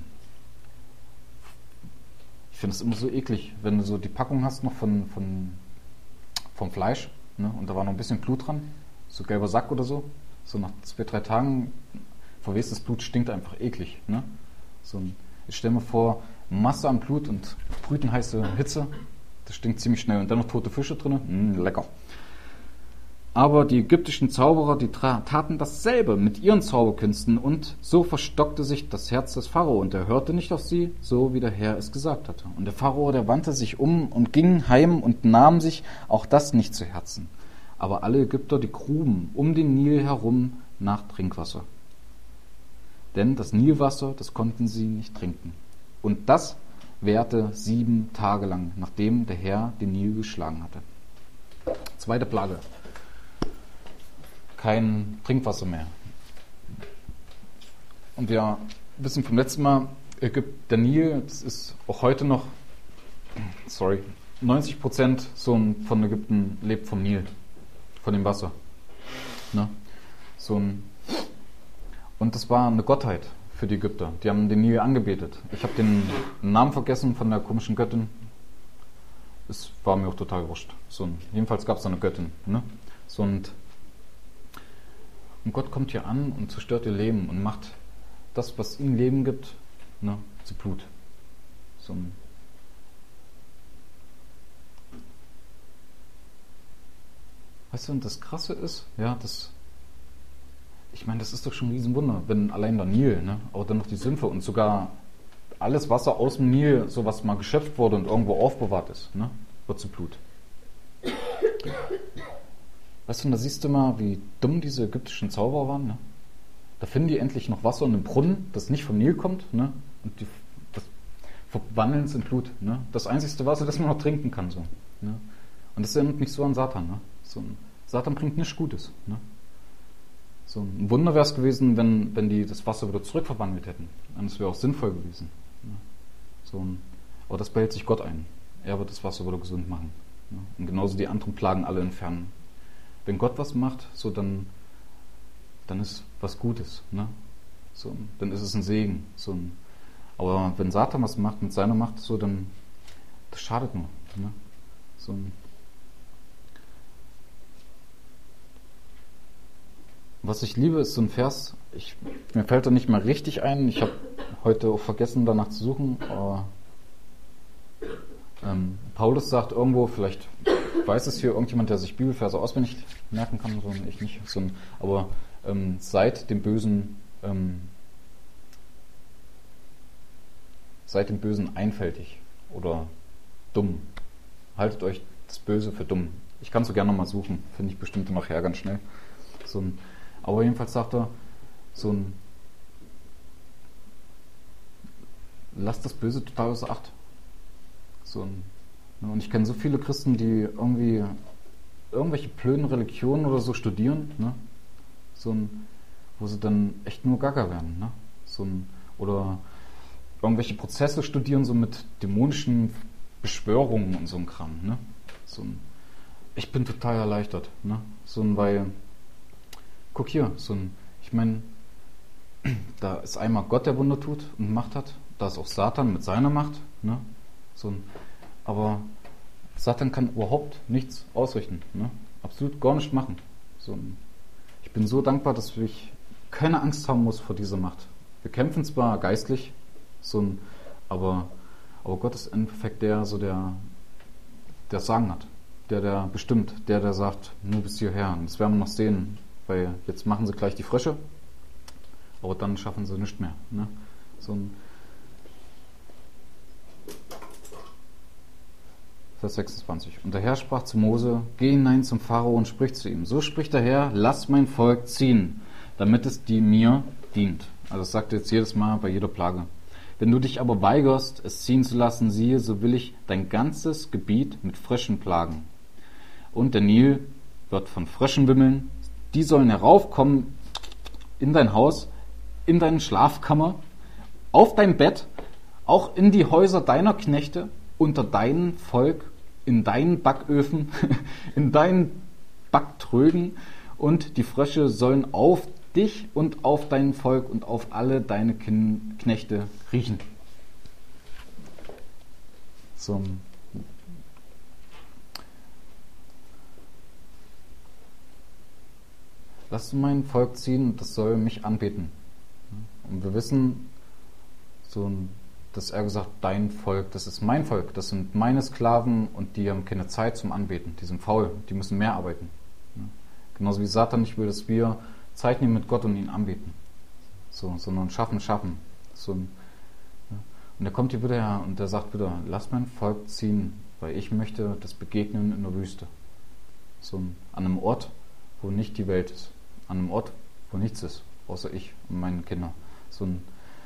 Ich finde es immer so eklig, wenn du so die Packung hast noch von, von, vom Fleisch, ne? Und da war noch ein bisschen Blut dran, so gelber Sack oder so. So nach zwei, drei Tagen verwestes Blut stinkt einfach eklig. Ne? So ein, ich stelle mir vor, Masse an Blut und brütenheiße Hitze, das stinkt ziemlich schnell. Und dann noch tote Fische drin, mm, lecker. Aber die ägyptischen Zauberer, die tra- taten dasselbe mit ihren Zauberkünsten und so verstockte sich das Herz des Pharao und er hörte nicht auf sie, so wie der Herr es gesagt hatte. Und der Pharao, der wandte sich um und ging heim und nahm sich auch das nicht zu Herzen. Aber alle Ägypter, die gruben um den Nil herum nach Trinkwasser. Denn das Nilwasser, das konnten sie nicht trinken. Und das währte sieben Tage lang, nachdem der Herr den Nil geschlagen hatte. Zweite Plage. Kein Trinkwasser mehr. Und wir wissen vom letzten Mal, Ägypten, der Nil, das ist auch heute noch, sorry, neunzig Prozent so von Ägypten lebt vom Nil, von dem Wasser. Ne? So ein, und das war eine Gottheit für die Ägypter. Die haben den Nil angebetet. Ich habe den Namen vergessen von der komischen Göttin. Es war mir auch total wurscht. So ein, jedenfalls gab es da eine Göttin. Ne? So und Und Gott kommt hier an und zerstört ihr Leben und macht das, was ihm Leben gibt, ne, zu Blut. So ein weißt du, und das Krasse ist, ja, das, ich meine, das ist doch schon ein Riesenwunder, wenn allein der Nil, ne, aber dann noch die Sümpfe und sogar alles Wasser aus dem Nil, so was mal geschöpft wurde und irgendwo aufbewahrt ist, ne, wird zu Blut. Weißt du, und da siehst du mal, wie dumm diese ägyptischen Zauberer waren. Ne? Da finden die endlich noch Wasser in einem Brunnen, das nicht vom Nil kommt. Ne? Und die das verwandeln es in Blut. Ne? Das einzigste Wasser, das man noch trinken kann. So, ne? Und das erinnert mich so an Satan. Ne? So ein, Satan bringt nichts Gutes. Ne? So ein Wunder wäre es gewesen, wenn, wenn die das Wasser wieder zurückverwandelt hätten. Und das wäre auch sinnvoll gewesen. Ne? So ein, aber das behält sich Gott ein. Er wird das Wasser wieder gesund machen. Ne? Und genauso die anderen Plagen alle entfernen. Wenn Gott was macht, so dann, dann ist was Gutes, ne? So, dann ist es ein Segen. So ein, aber wenn Satan was macht mit seiner Macht, so dann, das schadet nur. Ne? So ein, was ich liebe, ist so ein Vers, ich, mir fällt er nicht mal richtig ein, ich habe heute auch vergessen, danach zu suchen, aber ähm, Paulus sagt irgendwo, vielleicht weiß es hier irgendjemand, der sich Bibelverse auswendig merken kann, so ich nicht, so ein, aber ähm, seid dem Bösen ähm, seid dem Bösen einfältig oder dumm. Haltet euch das Böse für dumm. Ich kann es so gerne nochmal suchen, finde ich bestimmt nachher ganz schnell. So ein, aber jedenfalls sagt er, so ein lasst das Böse total außer Acht. So ein Und ich kenne so viele Christen, die irgendwie irgendwelche blöden Religionen oder so studieren, ne? So ein, wo sie dann echt nur Gaga werden, ne? So ein, oder irgendwelche Prozesse studieren, so mit dämonischen Beschwörungen und so ein Kram, ne? So ein, ich bin total erleichtert, ne? So ein, weil, guck hier, so ein, ich meine, da ist einmal Gott, der Wunder tut und Macht hat, da ist auch Satan mit seiner Macht, ne? So ein, aber Satan kann überhaupt nichts ausrichten. Ne? Absolut gar nichts machen. So, ich bin so dankbar, dass ich keine Angst haben muss vor dieser Macht. Wir kämpfen zwar geistlich, so ein, aber, aber Gott ist im Endeffekt der, so der, der Sagen hat. Der, der bestimmt. Der, der sagt, nur bis hierher. Und das werden wir noch sehen. Weil jetzt machen sie gleich die Frösche, aber dann schaffen sie nichts mehr. Ne? So ein Vers sechsundzwanzig. Und der Herr sprach zu Mose, geh hinein zum Pharao und sprich zu ihm. So spricht der Herr, lass mein Volk ziehen, damit es die mir dient. Also das sagt er jetzt jedes Mal bei jeder Plage. Wenn du dich aber weigerst, es ziehen zu lassen, siehe, so will ich dein ganzes Gebiet mit Fröschen plagen. Und der Nil wird von Fröschen wimmeln. Die sollen heraufkommen in dein Haus, in deine Schlafkammer, auf dein Bett, auch in die Häuser deiner Knechte, unter dein Volk, in deinen Backöfen, in deinen Backtrögen, und die Frösche sollen auf dich und auf dein Volk und auf alle deine Knechte riechen. So. lass mein Volk ziehen, das soll mich anbeten. Und wir wissen, so, dass er gesagt, dein Volk, das ist mein Volk, das sind meine Sklaven und die haben keine Zeit zum Anbeten, die sind faul, die müssen mehr arbeiten. Genauso wie Satan nicht will, dass wir Zeit nehmen mit Gott und ihn anbeten. So, sondern schaffen, schaffen. So, und er kommt hier wieder her und er sagt wieder, lass mein Volk ziehen, weil ich möchte das Begegnen in der Wüste. So, an einem Ort, wo nicht die Welt ist. An einem Ort, wo nichts ist, außer ich und meine Kinder. So ein,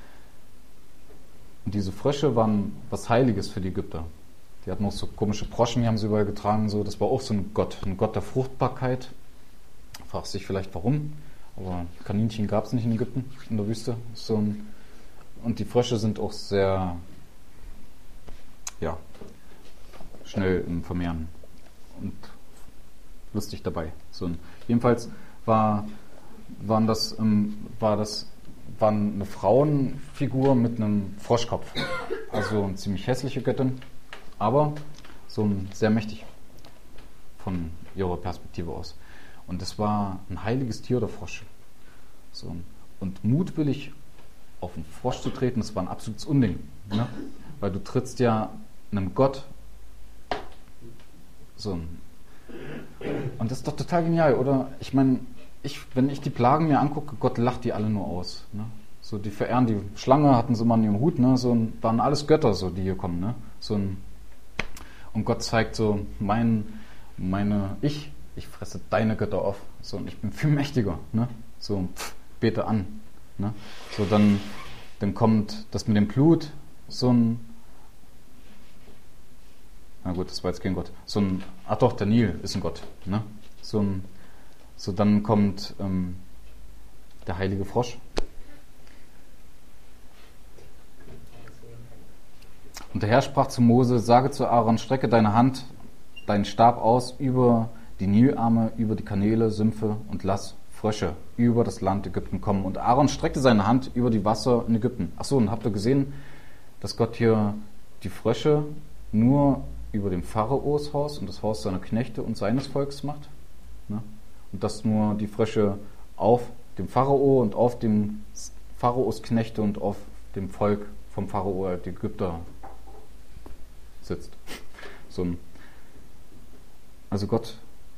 und diese Frösche waren was Heiliges für die Ägypter. Die hatten auch so komische Broschen, die haben sie überall getragen. So, das war auch so ein Gott, ein Gott der Fruchtbarkeit. Fragst dich vielleicht warum, aber Kaninchen gab es nicht in Ägypten, in der Wüste. So ein, und die Frösche sind auch sehr ja, schnell im Vermehren und lustig dabei. So ein, jedenfalls war, waren das, ähm, war das war eine Frauenfigur mit einem Froschkopf. Also eine ziemlich hässliche Göttin, aber so ein, sehr mächtig von ihrer Perspektive aus. Und das war ein heiliges Tier, der Frosch. So, und mutwillig auf einen Frosch zu treten, das war ein absolutes Unding. Ne? Weil du trittst ja einem Gott. So. Und das ist doch total genial, oder? Ich meine, ich, wenn ich die Plagen mir angucke, Gott lacht die alle nur aus. Ne? So, die verehren die Schlange, hatten sie mal in ihrem Hut, ne? So, waren alles Götter, so, die hier kommen. Ne? So ein, und Gott zeigt so, mein, meine, ich, ich fresse deine Götter auf. So, und ich bin viel mächtiger. Ne? So, pff, bete an. Ne? So, dann, dann kommt das mit dem Blut, so ein, na gut, das war jetzt kein Gott, so ein, ach doch, der Nil ist ein Gott. Ne? So, ein, so dann kommt ähm, der heilige Frosch. Und der Herr sprach zu Mose, sage zu Aaron, strecke deine Hand, deinen Stab aus über die Nilarme, über die Kanäle, Sümpfe und lass Frösche über das Land Ägypten kommen. Und Aaron streckte seine Hand über die Wasser in Ägypten. Achso, und habt ihr gesehen, dass Gott hier die Frösche nur über dem Pharaos Haus und das Haus seiner Knechte und seines Volks macht? Ne? Und dass nur die Frösche auf dem Pharao und auf dem Pharaos Knechte und auf dem Volk vom Pharao, die Ägypter, sitzt. So ein, also Gott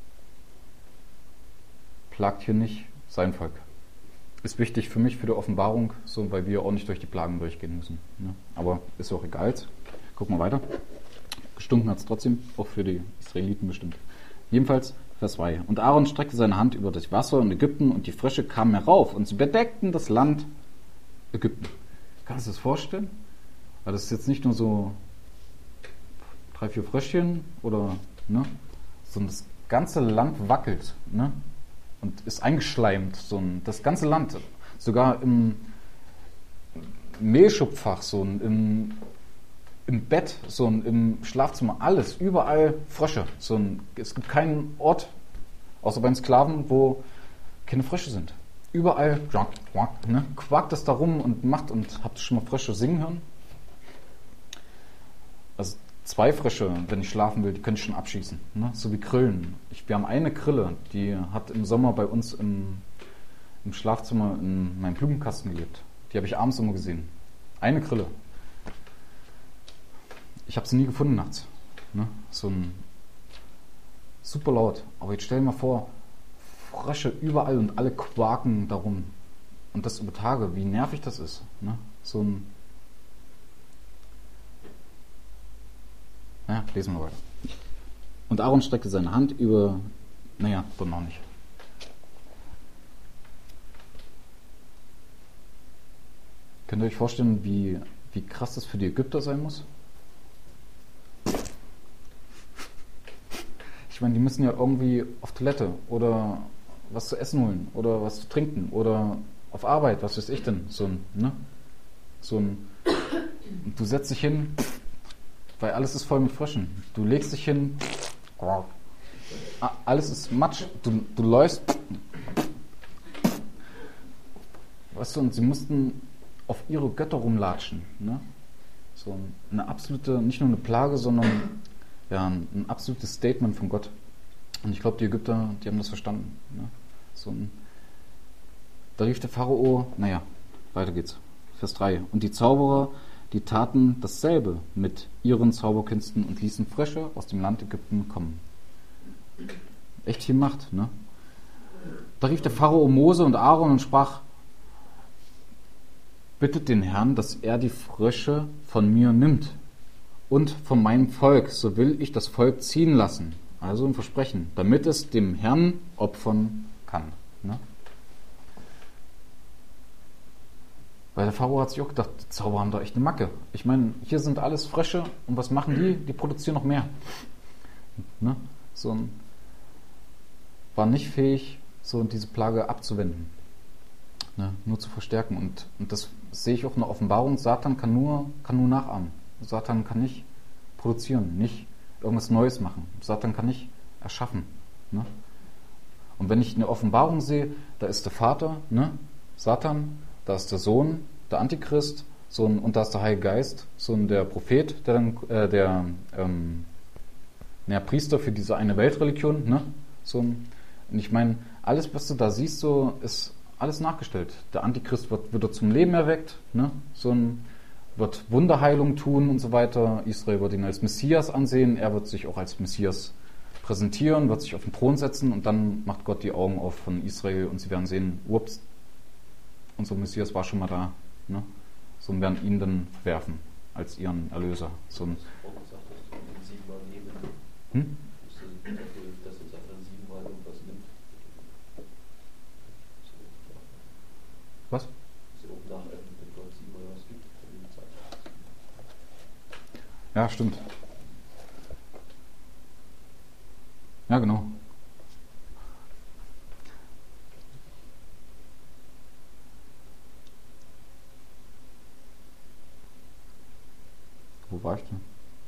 plagt hier nicht sein Volk. Ist wichtig für mich, für die Offenbarung, so, weil wir auch nicht durch die Plagen durchgehen müssen. Ne? Aber ist auch egal. Gucken wir weiter. Gestunken hat es trotzdem, auch für die Israeliten bestimmt. Jedenfalls, Vers zwei. Und Aaron streckte seine Hand über das Wasser in Ägypten und die Frösche kamen herauf und sie bedeckten das Land Ägypten. Kannst du dir das vorstellen? Weil das ist jetzt nicht nur so drei, vier Fröschchen oder, ne, sondern das ganze Land wackelt, ne, und ist eingeschleimt, so ein, das ganze Land, sogar im Mehlschubfach, so ein, im, im Bett, so ein, im Schlafzimmer, alles, überall Frösche, so ein, es gibt keinen Ort, außer bei den Sklaven, wo keine Frösche sind. Überall ne, quakt es da rum und macht, und habt ihr schon mal Frösche singen hören? Also zwei Frösche, wenn ich schlafen will, die könnte ich schon abschießen. Ne? So wie Grillen. Ich, wir haben eine Grille, die hat im Sommer bei uns im, im Schlafzimmer in meinem Blumenkasten gelebt. Die habe ich abends immer gesehen. Eine Grille. Ich habe sie nie gefunden nachts. Ne? So ein super laut. Aber jetzt stell dir mal vor, Frösche überall und alle quaken darum. Und das über Tage, wie nervig das ist. Ne? So ein Ja, lesen wir weiter. Und Aaron streckte seine Hand über, naja, doch noch nicht. Könnt ihr euch vorstellen, wie, wie krass das für die Ägypter sein muss? Ich meine, die müssen ja irgendwie auf Toilette oder was zu essen holen oder was zu trinken oder auf Arbeit, was weiß ich denn, so ein, ne? So ein, du setzt dich hin, weil alles ist voll mit Fröschen. Du legst dich hin, alles ist Matsch, du, du läufst, weißt du, und sie mussten auf ihre Götter rumlatschen. Ne? So eine absolute, nicht nur eine Plage, sondern ja, ein, ein absolutes Statement von Gott. Und ich glaube, die Ägypter, die haben das verstanden. Ne? So ein, Da rief der Pharao, naja, weiter geht's. Vers drei. Und die Zauberer, die taten dasselbe mit ihren Zauberkünsten und ließen Frösche aus dem Land Ägypten kommen. Echt viel Macht, ne? Da rief der Pharao Mose und Aaron und sprach, bittet den Herrn, dass er die Frösche von mir nimmt und von meinem Volk, so will ich das Volk ziehen lassen. Also ein Versprechen, damit es dem Herrn opfern kann. Ne? Weil der Pharao hat sich auch gedacht, die Zauberer haben da echt eine Macke. Ich meine, hier sind alles Frösche und was machen die? Die produzieren noch mehr. Ne? So ein, war nicht fähig, so diese Plage abzuwenden. Ne? Nur zu verstärken. Und, und das sehe ich auch in der Offenbarung. Satan kann nur, kann nur nachahmen. Satan kann nicht produzieren, nicht irgendwas Neues machen. Satan kann nicht erschaffen. Ne? Und wenn ich eine Offenbarung sehe, da ist der Vater, ne? Satan, da ist der Sohn, der Antichrist, so ein, und da ist der Heilige Geist, so ein, der Prophet, der, dann, äh, der ähm, der Priester für diese eine Weltreligion. Ne? So ein, und ich meine, alles, was du da siehst, so ist alles nachgestellt. Der Antichrist wird wieder zum Leben erweckt, ne? So ein, wird Wunderheilung tun und so weiter. Israel wird ihn als Messias ansehen. Er wird sich auch als Messias präsentieren, wird sich auf den Thron setzen und dann macht Gott die Augen auf von Israel und sie werden sehen, ups, unser Messias war schon mal da. Ne? So, und werden ihn dann verwerfen als ihren Erlöser. So ein, hm? Was? Ja, stimmt. Ja, genau. Wo war ich denn?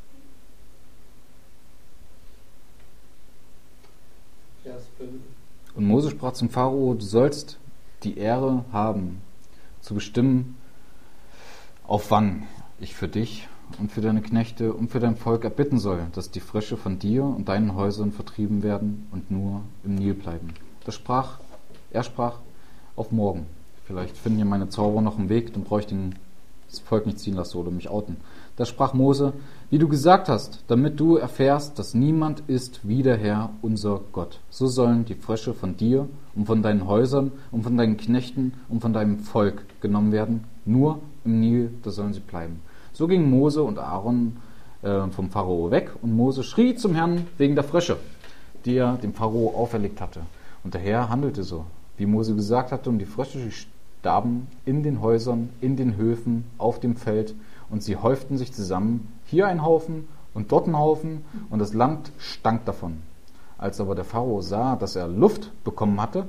Und Mose sprach zum Pharao, du sollst die Ehre haben, zu bestimmen, auf wann ich für dich und für deine Knechte und für dein Volk erbitten soll, dass die Frösche von dir und deinen Häusern vertrieben werden und nur im Nil bleiben. Das sprach, er sprach, auf morgen. Vielleicht finden ja meine Zauberer noch einen Weg, dann brauche ich den, das Volk nicht ziehen lassen oder mich outen. Da sprach Mose, wie du gesagt hast, damit du erfährst, dass niemand ist wie der Herr, unser Gott. So sollen die Frösche von dir und von deinen Häusern und von deinen Knechten und von deinem Volk genommen werden. Nur im Nil, da sollen sie bleiben. So gingen Mose und Aaron äh, vom Pharao weg und Mose schrie zum Herrn wegen der Frösche, die er dem Pharao auferlegt hatte. Und der Herr handelte so, wie Mose gesagt hatte, und die Frösche starben in den Häusern, in den Höfen, auf dem Feld, und sie häuften sich zusammen, hier ein Haufen und dort ein Haufen, und das Land stank davon. Als aber der Pharao sah, dass er Luft bekommen hatte,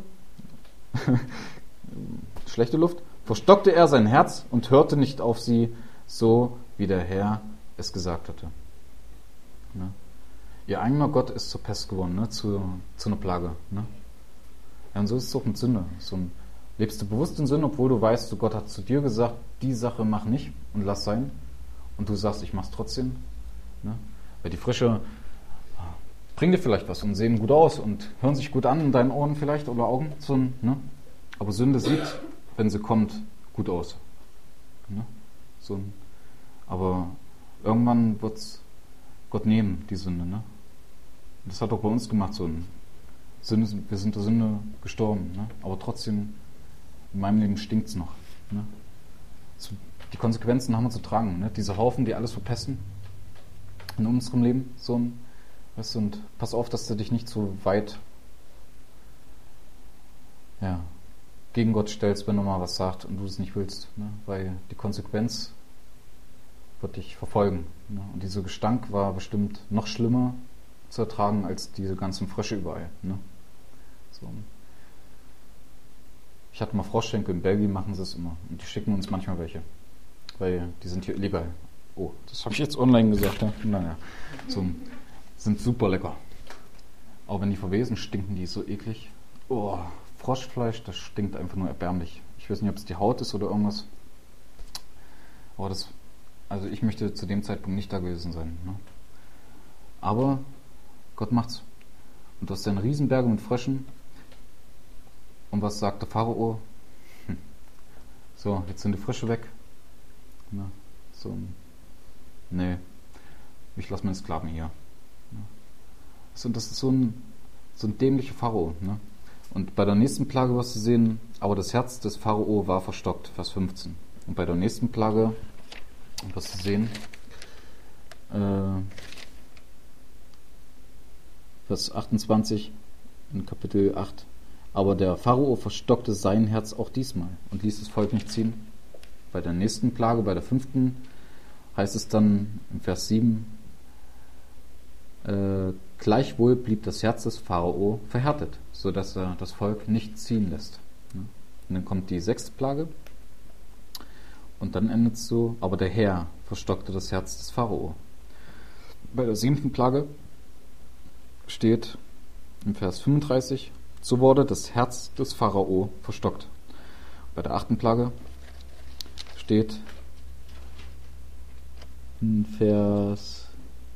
schlechte Luft, verstockte er sein Herz und hörte nicht auf sie, so wie der Herr es gesagt hatte. Ne? Ihr eigener Gott ist zur Pest geworden, ne? zu, zu einer Plage. Ne? Ja, und so ist es auch mit Sünde. So ein, lebst du bewusst in Sünde, obwohl du weißt, so Gott hat zu dir gesagt, die Sache mach nicht und lass sein. Und du sagst, ich mach's trotzdem. Ne? Weil die Frösche bringen dir vielleicht was und sehen gut aus und hören sich gut an in deinen Ohren vielleicht oder Augen. So, ne? Aber Sünde sieht, wenn sie kommt, gut aus. Ne? So, aber irgendwann wird's Gott nehmen, die Sünde. Ne? Das hat auch bei uns gemacht. So ein Sünde, wir sind der Sünde gestorben. Ne? Aber trotzdem, in meinem Leben stinkt's noch. Ne? So, die Konsequenzen haben wir zu tragen. Ne? Diese Haufen, die alles verpesten in unserem Leben. So ein, weißt du, und pass auf, dass du dich nicht so weit ja, gegen Gott stellst, wenn er mal was sagt und du es nicht willst. Ne? Weil die Konsequenz wird dich verfolgen. Ne? Und dieser Gestank war bestimmt noch schlimmer zu ertragen als diese ganzen Frösche überall. Ne? So. Ich hatte mal Froschschenkel in Belgien, machen sie es immer. Und die schicken uns manchmal welche. Weil die sind hier illegal. Oh, das habe ich jetzt online gesagt. Ja? Naja, so, sind super lecker. Aber wenn die verwesen, stinken die so eklig. Oh, Froschfleisch, das stinkt einfach nur erbärmlich. Ich weiß nicht, ob es die Haut ist oder irgendwas. Aber das, also ich möchte zu dem Zeitpunkt nicht da gewesen sein. Ne? Aber Gott macht's. Und du hast eine Riesenberge mit Fröschen. Und was sagt der Pharao? So, jetzt sind die Frösche weg. Ne? So, nee, ich lasse meine Sklaven hier. Ne? So, das ist so ein, so ein dämlicher Pharao. Ne? Und bei der nächsten Plage wirst du sehen, aber das Herz des Pharao war verstockt, Vers fünfzehn. Und bei der nächsten Plage wirst du sehen, äh, Vers achtundzwanzig in Kapitel acht. Aber der Pharao verstockte sein Herz auch diesmal und ließ das Volk nicht ziehen. Bei der nächsten Plage, bei der fünften, heißt es dann im Vers sieben, äh, gleichwohl blieb das Herz des Pharao verhärtet, sodass er das Volk nicht ziehen lässt. Und dann kommt die sechste Plage und dann endet es so, aber der Herr verstockte das Herz des Pharao. Bei der siebten Plage steht im Vers fünfunddreißig, so wurde das Herz des Pharao verstockt. Bei der achten Plage steht in Vers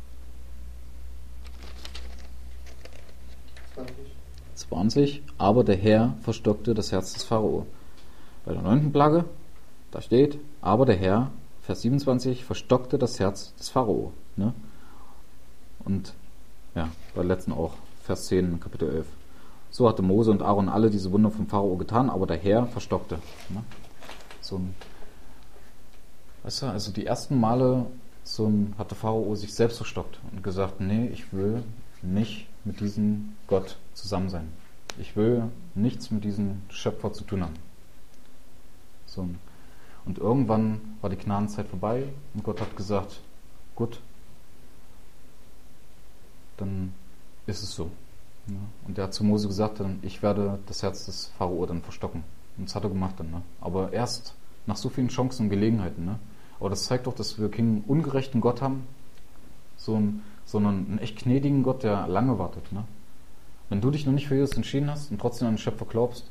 zwanzig, aber der Herr verstockte das Herz des Pharao. Bei der neunten Plage, da steht, aber der Herr, Vers siebenundzwanzig, verstockte das Herz des Pharao. Ne? Und ja, bei der letzten auch, Vers zehn, Kapitel elf. So hatte Mose und Aaron alle diese Wunder vom Pharao getan, aber der Herr verstockte. Ne? So ein, weißt du, also die ersten Male so ein, hat der Pharao sich selbst verstockt und gesagt, nee, ich will nicht mit diesem Gott zusammen sein. Ich will nichts mit diesem Schöpfer zu tun haben. So ein, und irgendwann war die Gnadenzeit vorbei und Gott hat gesagt, gut, dann ist es so. Ja. Und er hat zu Mose gesagt, ich werde das Herz des Pharao dann verstocken. Und das hat er gemacht dann. Ne? Aber erst nach so vielen Chancen und Gelegenheiten. Ne? Aber das zeigt doch, dass wir keinen ungerechten Gott haben, so einen, sondern einen echt gnädigen Gott, der lange wartet. Ne? Wenn du dich noch nicht für Jesus entschieden hast und trotzdem an den Schöpfer glaubst,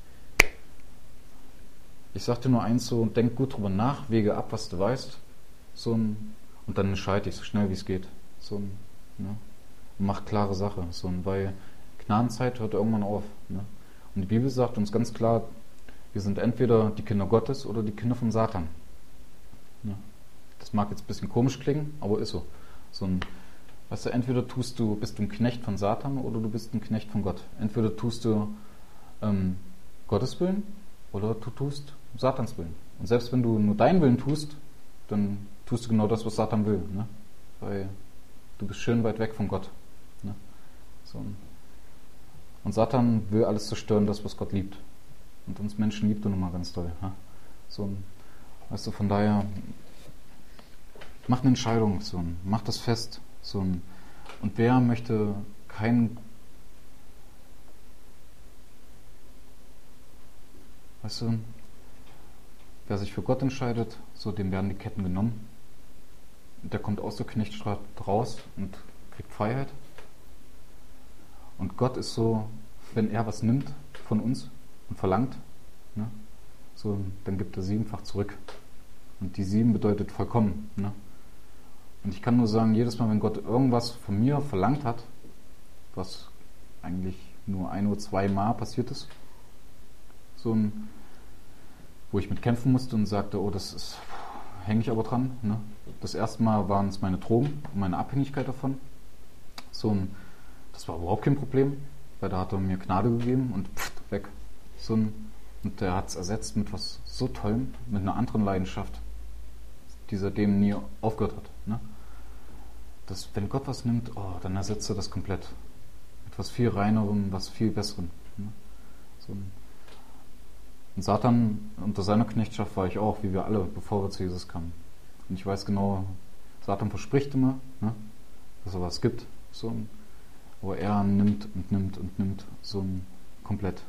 ich sag dir nur eins so, denk gut drüber nach, wege ab, was du weißt, so ein, und dann entscheide dich so schnell wie es geht. So ein, ne? Und mach klare Sache, so ein, weil Gnadenzeit hört irgendwann auf. Ne? Und die Bibel sagt uns ganz klar, wir sind entweder die Kinder Gottes oder die Kinder von Satan. Ne? Das mag jetzt ein bisschen komisch klingen, aber ist so. So ein, weißt du, entweder tust du, bist du ein Knecht von Satan oder du bist ein Knecht von Gott. Entweder tust du ähm, Gottes Willen oder du tust Satans Willen. Und selbst wenn du nur deinen Willen tust, dann tust du genau das, was Satan will. Ne? Weil du bist schön weit weg von Gott. Ne? So. Und Satan will alles zerstören, das, was Gott liebt. Und uns Menschen liebt er nun mal ganz toll. Ne? So, weißt du, von daher, mach eine Entscheidung, so, mach das fest. So, und wer möchte kein, weißt du, wer sich für Gott entscheidet, so dem werden die Ketten genommen. Der kommt aus der Knechtschaft raus und kriegt Freiheit. Und Gott ist so, wenn er was nimmt von uns und verlangt, ne, so, dann gibt er siebenfach zurück. Und die sieben bedeutet vollkommen. Ne? Und ich kann nur sagen, jedes Mal, wenn Gott irgendwas von mir verlangt hat, was eigentlich nur ein oder zwei Mal passiert ist, so ein, wo ich mit kämpfen musste und sagte, oh, das ist, hänge ich aber dran. Ne? Das erste Mal waren es meine Drogen und meine Abhängigkeit davon. So ein, das war überhaupt kein Problem, weil da hat er mir Gnade gegeben und pff, weg. So ein, und der hat es ersetzt mit was so Tollem, mit einer anderen Leidenschaft, die seitdem nie aufgehört hat. Ne? Das, wenn Gott was nimmt, oh, dann ersetzt er das komplett. Mit was viel reinerem, was viel besserem. Ne? So ein, und Satan, unter seiner Knechtschaft war ich auch, wie wir alle, bevor wir zu Jesus kamen. Und ich weiß genau, Satan verspricht immer, ne, dass er was gibt, so ein, wo er nimmt und nimmt und nimmt, so ein komplett.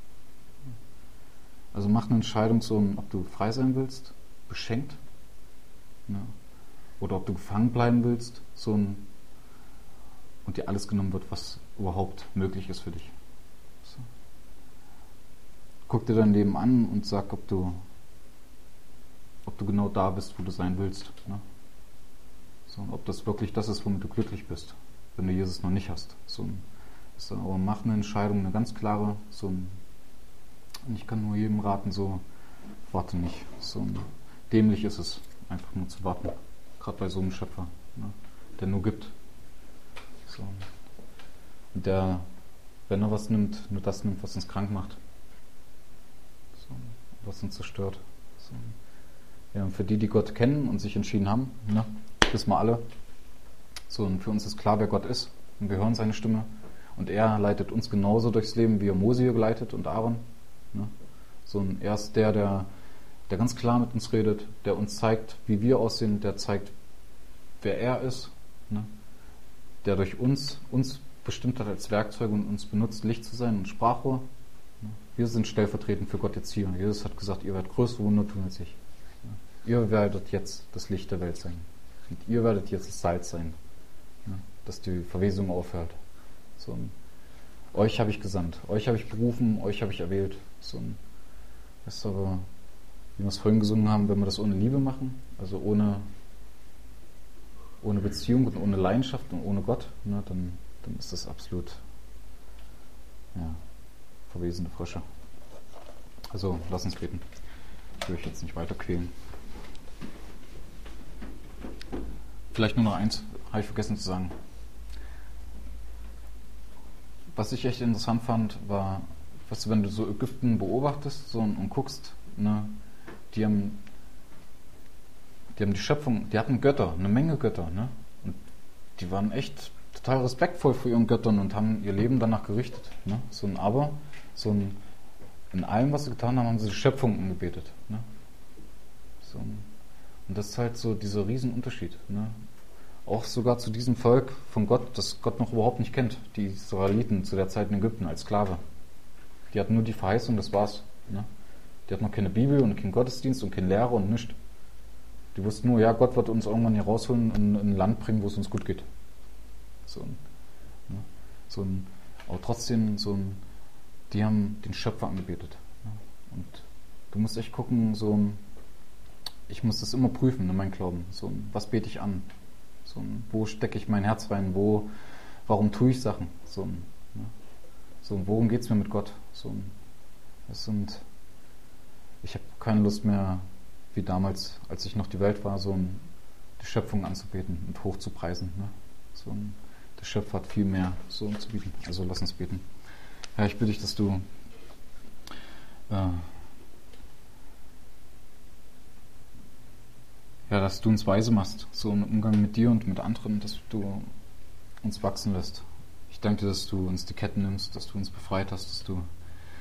Also mach eine Entscheidung, so ein, ob du frei sein willst, beschenkt, ne, oder ob du gefangen bleiben willst, so ein, und dir alles genommen wird, was überhaupt möglich ist für dich. So. Guck dir dein Leben an und sag, ob du, ob du genau da bist, wo du sein willst. Ne? So, ob das wirklich das ist, womit du glücklich bist, wenn du Jesus noch nicht hast. So, so, aber mach eine Entscheidung, eine ganz klare. So, und ich kann nur jedem raten, so warte nicht. So dämlich ist es, einfach nur zu warten. Gerade bei so einem Schöpfer, ne, der nur gibt. So. Und der, wenn er was nimmt, nur das nimmt, was uns krank macht. So, was uns zerstört. So. Ja, und für die, die Gott kennen und sich entschieden haben, ne, wissen wir alle. So, und für uns ist klar, wer Gott ist. Und wir hören seine Stimme. Und er leitet uns genauso durchs Leben, wie er Mose geleitet und Aaron. Ne? So, und er ist der, der, der ganz klar mit uns redet, der uns zeigt, wie wir aussehen, der zeigt, wer er ist, ne? Der durch uns, uns bestimmt hat als Werkzeug und uns benutzt, Licht zu sein und Sprachrohr. Ne? Wir sind stellvertretend für Gott jetzt hier. Jesus hat gesagt, ihr werdet größere Wunder tun als ich. Ne? Ihr werdet jetzt das Licht der Welt sein. Und ihr werdet jetzt das Salz sein, ne? Dass die Verwesung aufhört. So ein, euch habe ich gesandt, euch habe ich berufen, euch habe ich erwählt. So ein, weißt du, aber, wie wir es vorhin gesungen haben, wenn wir das ohne Liebe machen, also ohne, ohne Beziehung und ohne Leidenschaft und ohne Gott, ne, dann, dann ist das absolut, ja, verwesende Frösche. Also, lass uns beten. Ich will euch jetzt nicht weiter quälen. Vielleicht nur noch eins, habe ich vergessen zu sagen. Was ich echt interessant fand, war, weißt du, wenn du so Ägypten beobachtest so, und, und guckst, ne, die haben, die haben die Schöpfung, die hatten Götter, eine Menge Götter, ne, und die waren echt total respektvoll vor ihren Göttern und haben ihr Leben danach gerichtet, ne, so ein Aber, so ein, in allem, was sie getan haben, haben sie die Schöpfung angebetet, ne, so ein, und das ist halt so dieser Riesenunterschied, ne. Auch sogar zu diesem Volk von Gott, das Gott noch überhaupt nicht kennt, die Israeliten zu der Zeit in Ägypten als Sklave. Die hatten nur die Verheißung, das war's. Ne? Die hatten noch keine Bibel und keinen Gottesdienst und keine Lehre und nichts. Die wussten nur, ja, Gott wird uns irgendwann hier rausholen und in ein Land bringen, wo es uns gut geht. So ein, ne? so ein, aber trotzdem, so ein, die haben den Schöpfer angebetet. Ne? Und du musst echt gucken, so ein, ich muss das immer prüfen, ne, mein Glauben. So ein, was bete ich an? So ein, wo stecke ich mein Herz rein? Wo, warum tue ich Sachen? So ein, ne? So, worum geht es mir mit Gott? So ein, das sind, ich habe keine Lust mehr, wie damals, als ich noch die Welt war, so ein, die Schöpfung anzubeten und hochzupreisen. Ne? So ein, der Schöpfer hat viel mehr so zu bieten. Also lass uns beten. Ja, ich bitte dich, dass du äh, ja, dass du uns weise machst, so im Umgang mit dir und mit anderen, dass du uns wachsen lässt. Ich danke dir, dass du uns die Ketten nimmst, dass du uns befreit hast, dass du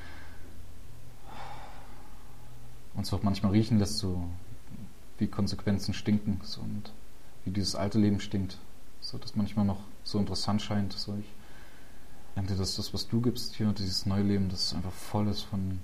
uns auch manchmal riechen lässt, so wie Konsequenzen stinken, so, und wie dieses alte Leben stinkt, so dass manchmal noch so interessant scheint. So, ich danke dir, dass das, was du gibst hier, dieses neue Leben, das einfach voll ist von,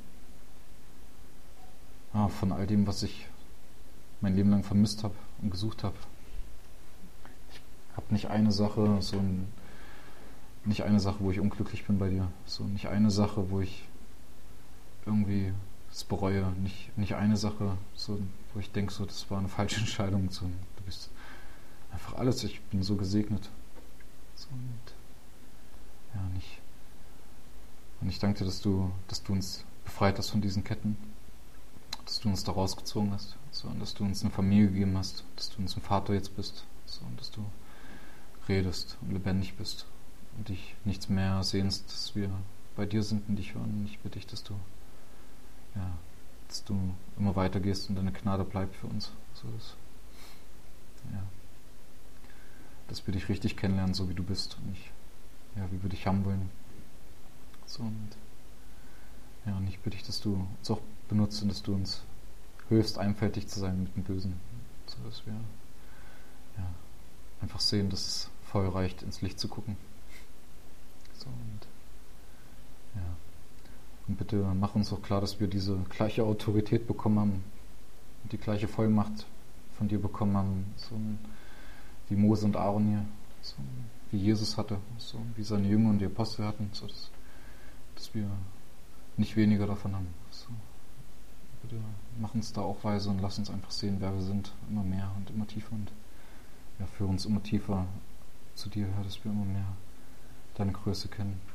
ja, von all dem, was ich mein Leben lang vermisst habe und gesucht habe. Ich habe nicht eine Sache, so ein, nicht eine Sache, wo ich unglücklich bin bei dir, so nicht eine Sache, wo ich irgendwie es bereue, nicht, nicht eine Sache, so, wo ich denke, so, das war eine falsche Entscheidung. So, du bist einfach alles, ich bin so gesegnet. So, und, ja, nicht. Und ich danke dir, dass du, dass du uns befreit hast von diesen Ketten, dass du uns da rausgezogen hast, so, und dass du uns eine Familie gegeben hast, dass du uns ein Vater jetzt bist, so, und dass du redest und lebendig bist und dich nichts mehr sehnst, dass wir bei dir sind und dich hören. Und ich bitte dich, dass du, ja, dass du immer weitergehst und deine Gnade bleibt für uns, so dass, ja, dass wir dich richtig kennenlernen, so wie du bist und nicht, ja, wie wir dich haben wollen. So, und ja, und ich bitte dich, dass du uns auch benutzt und dass du uns hilfst, einfältig zu sein mit dem Bösen, so dass wir, ja, einfach sehen, dass es voll reicht, ins Licht zu gucken. So, und ja, und bitte mach uns auch klar, dass wir diese gleiche Autorität bekommen haben und die gleiche Vollmacht von dir bekommen haben, so wie Mose und Aaron hier, so wie Jesus hatte, so wie seine Jünger und die Apostel hatten, so dass, dass wir nicht weniger davon haben. So, bitte mach uns da auch weise und lass uns einfach sehen, wer wir sind, immer mehr und immer tiefer, und ja, führe uns immer tiefer zu dir, Herr, dass wir immer mehr deine Größe kennen.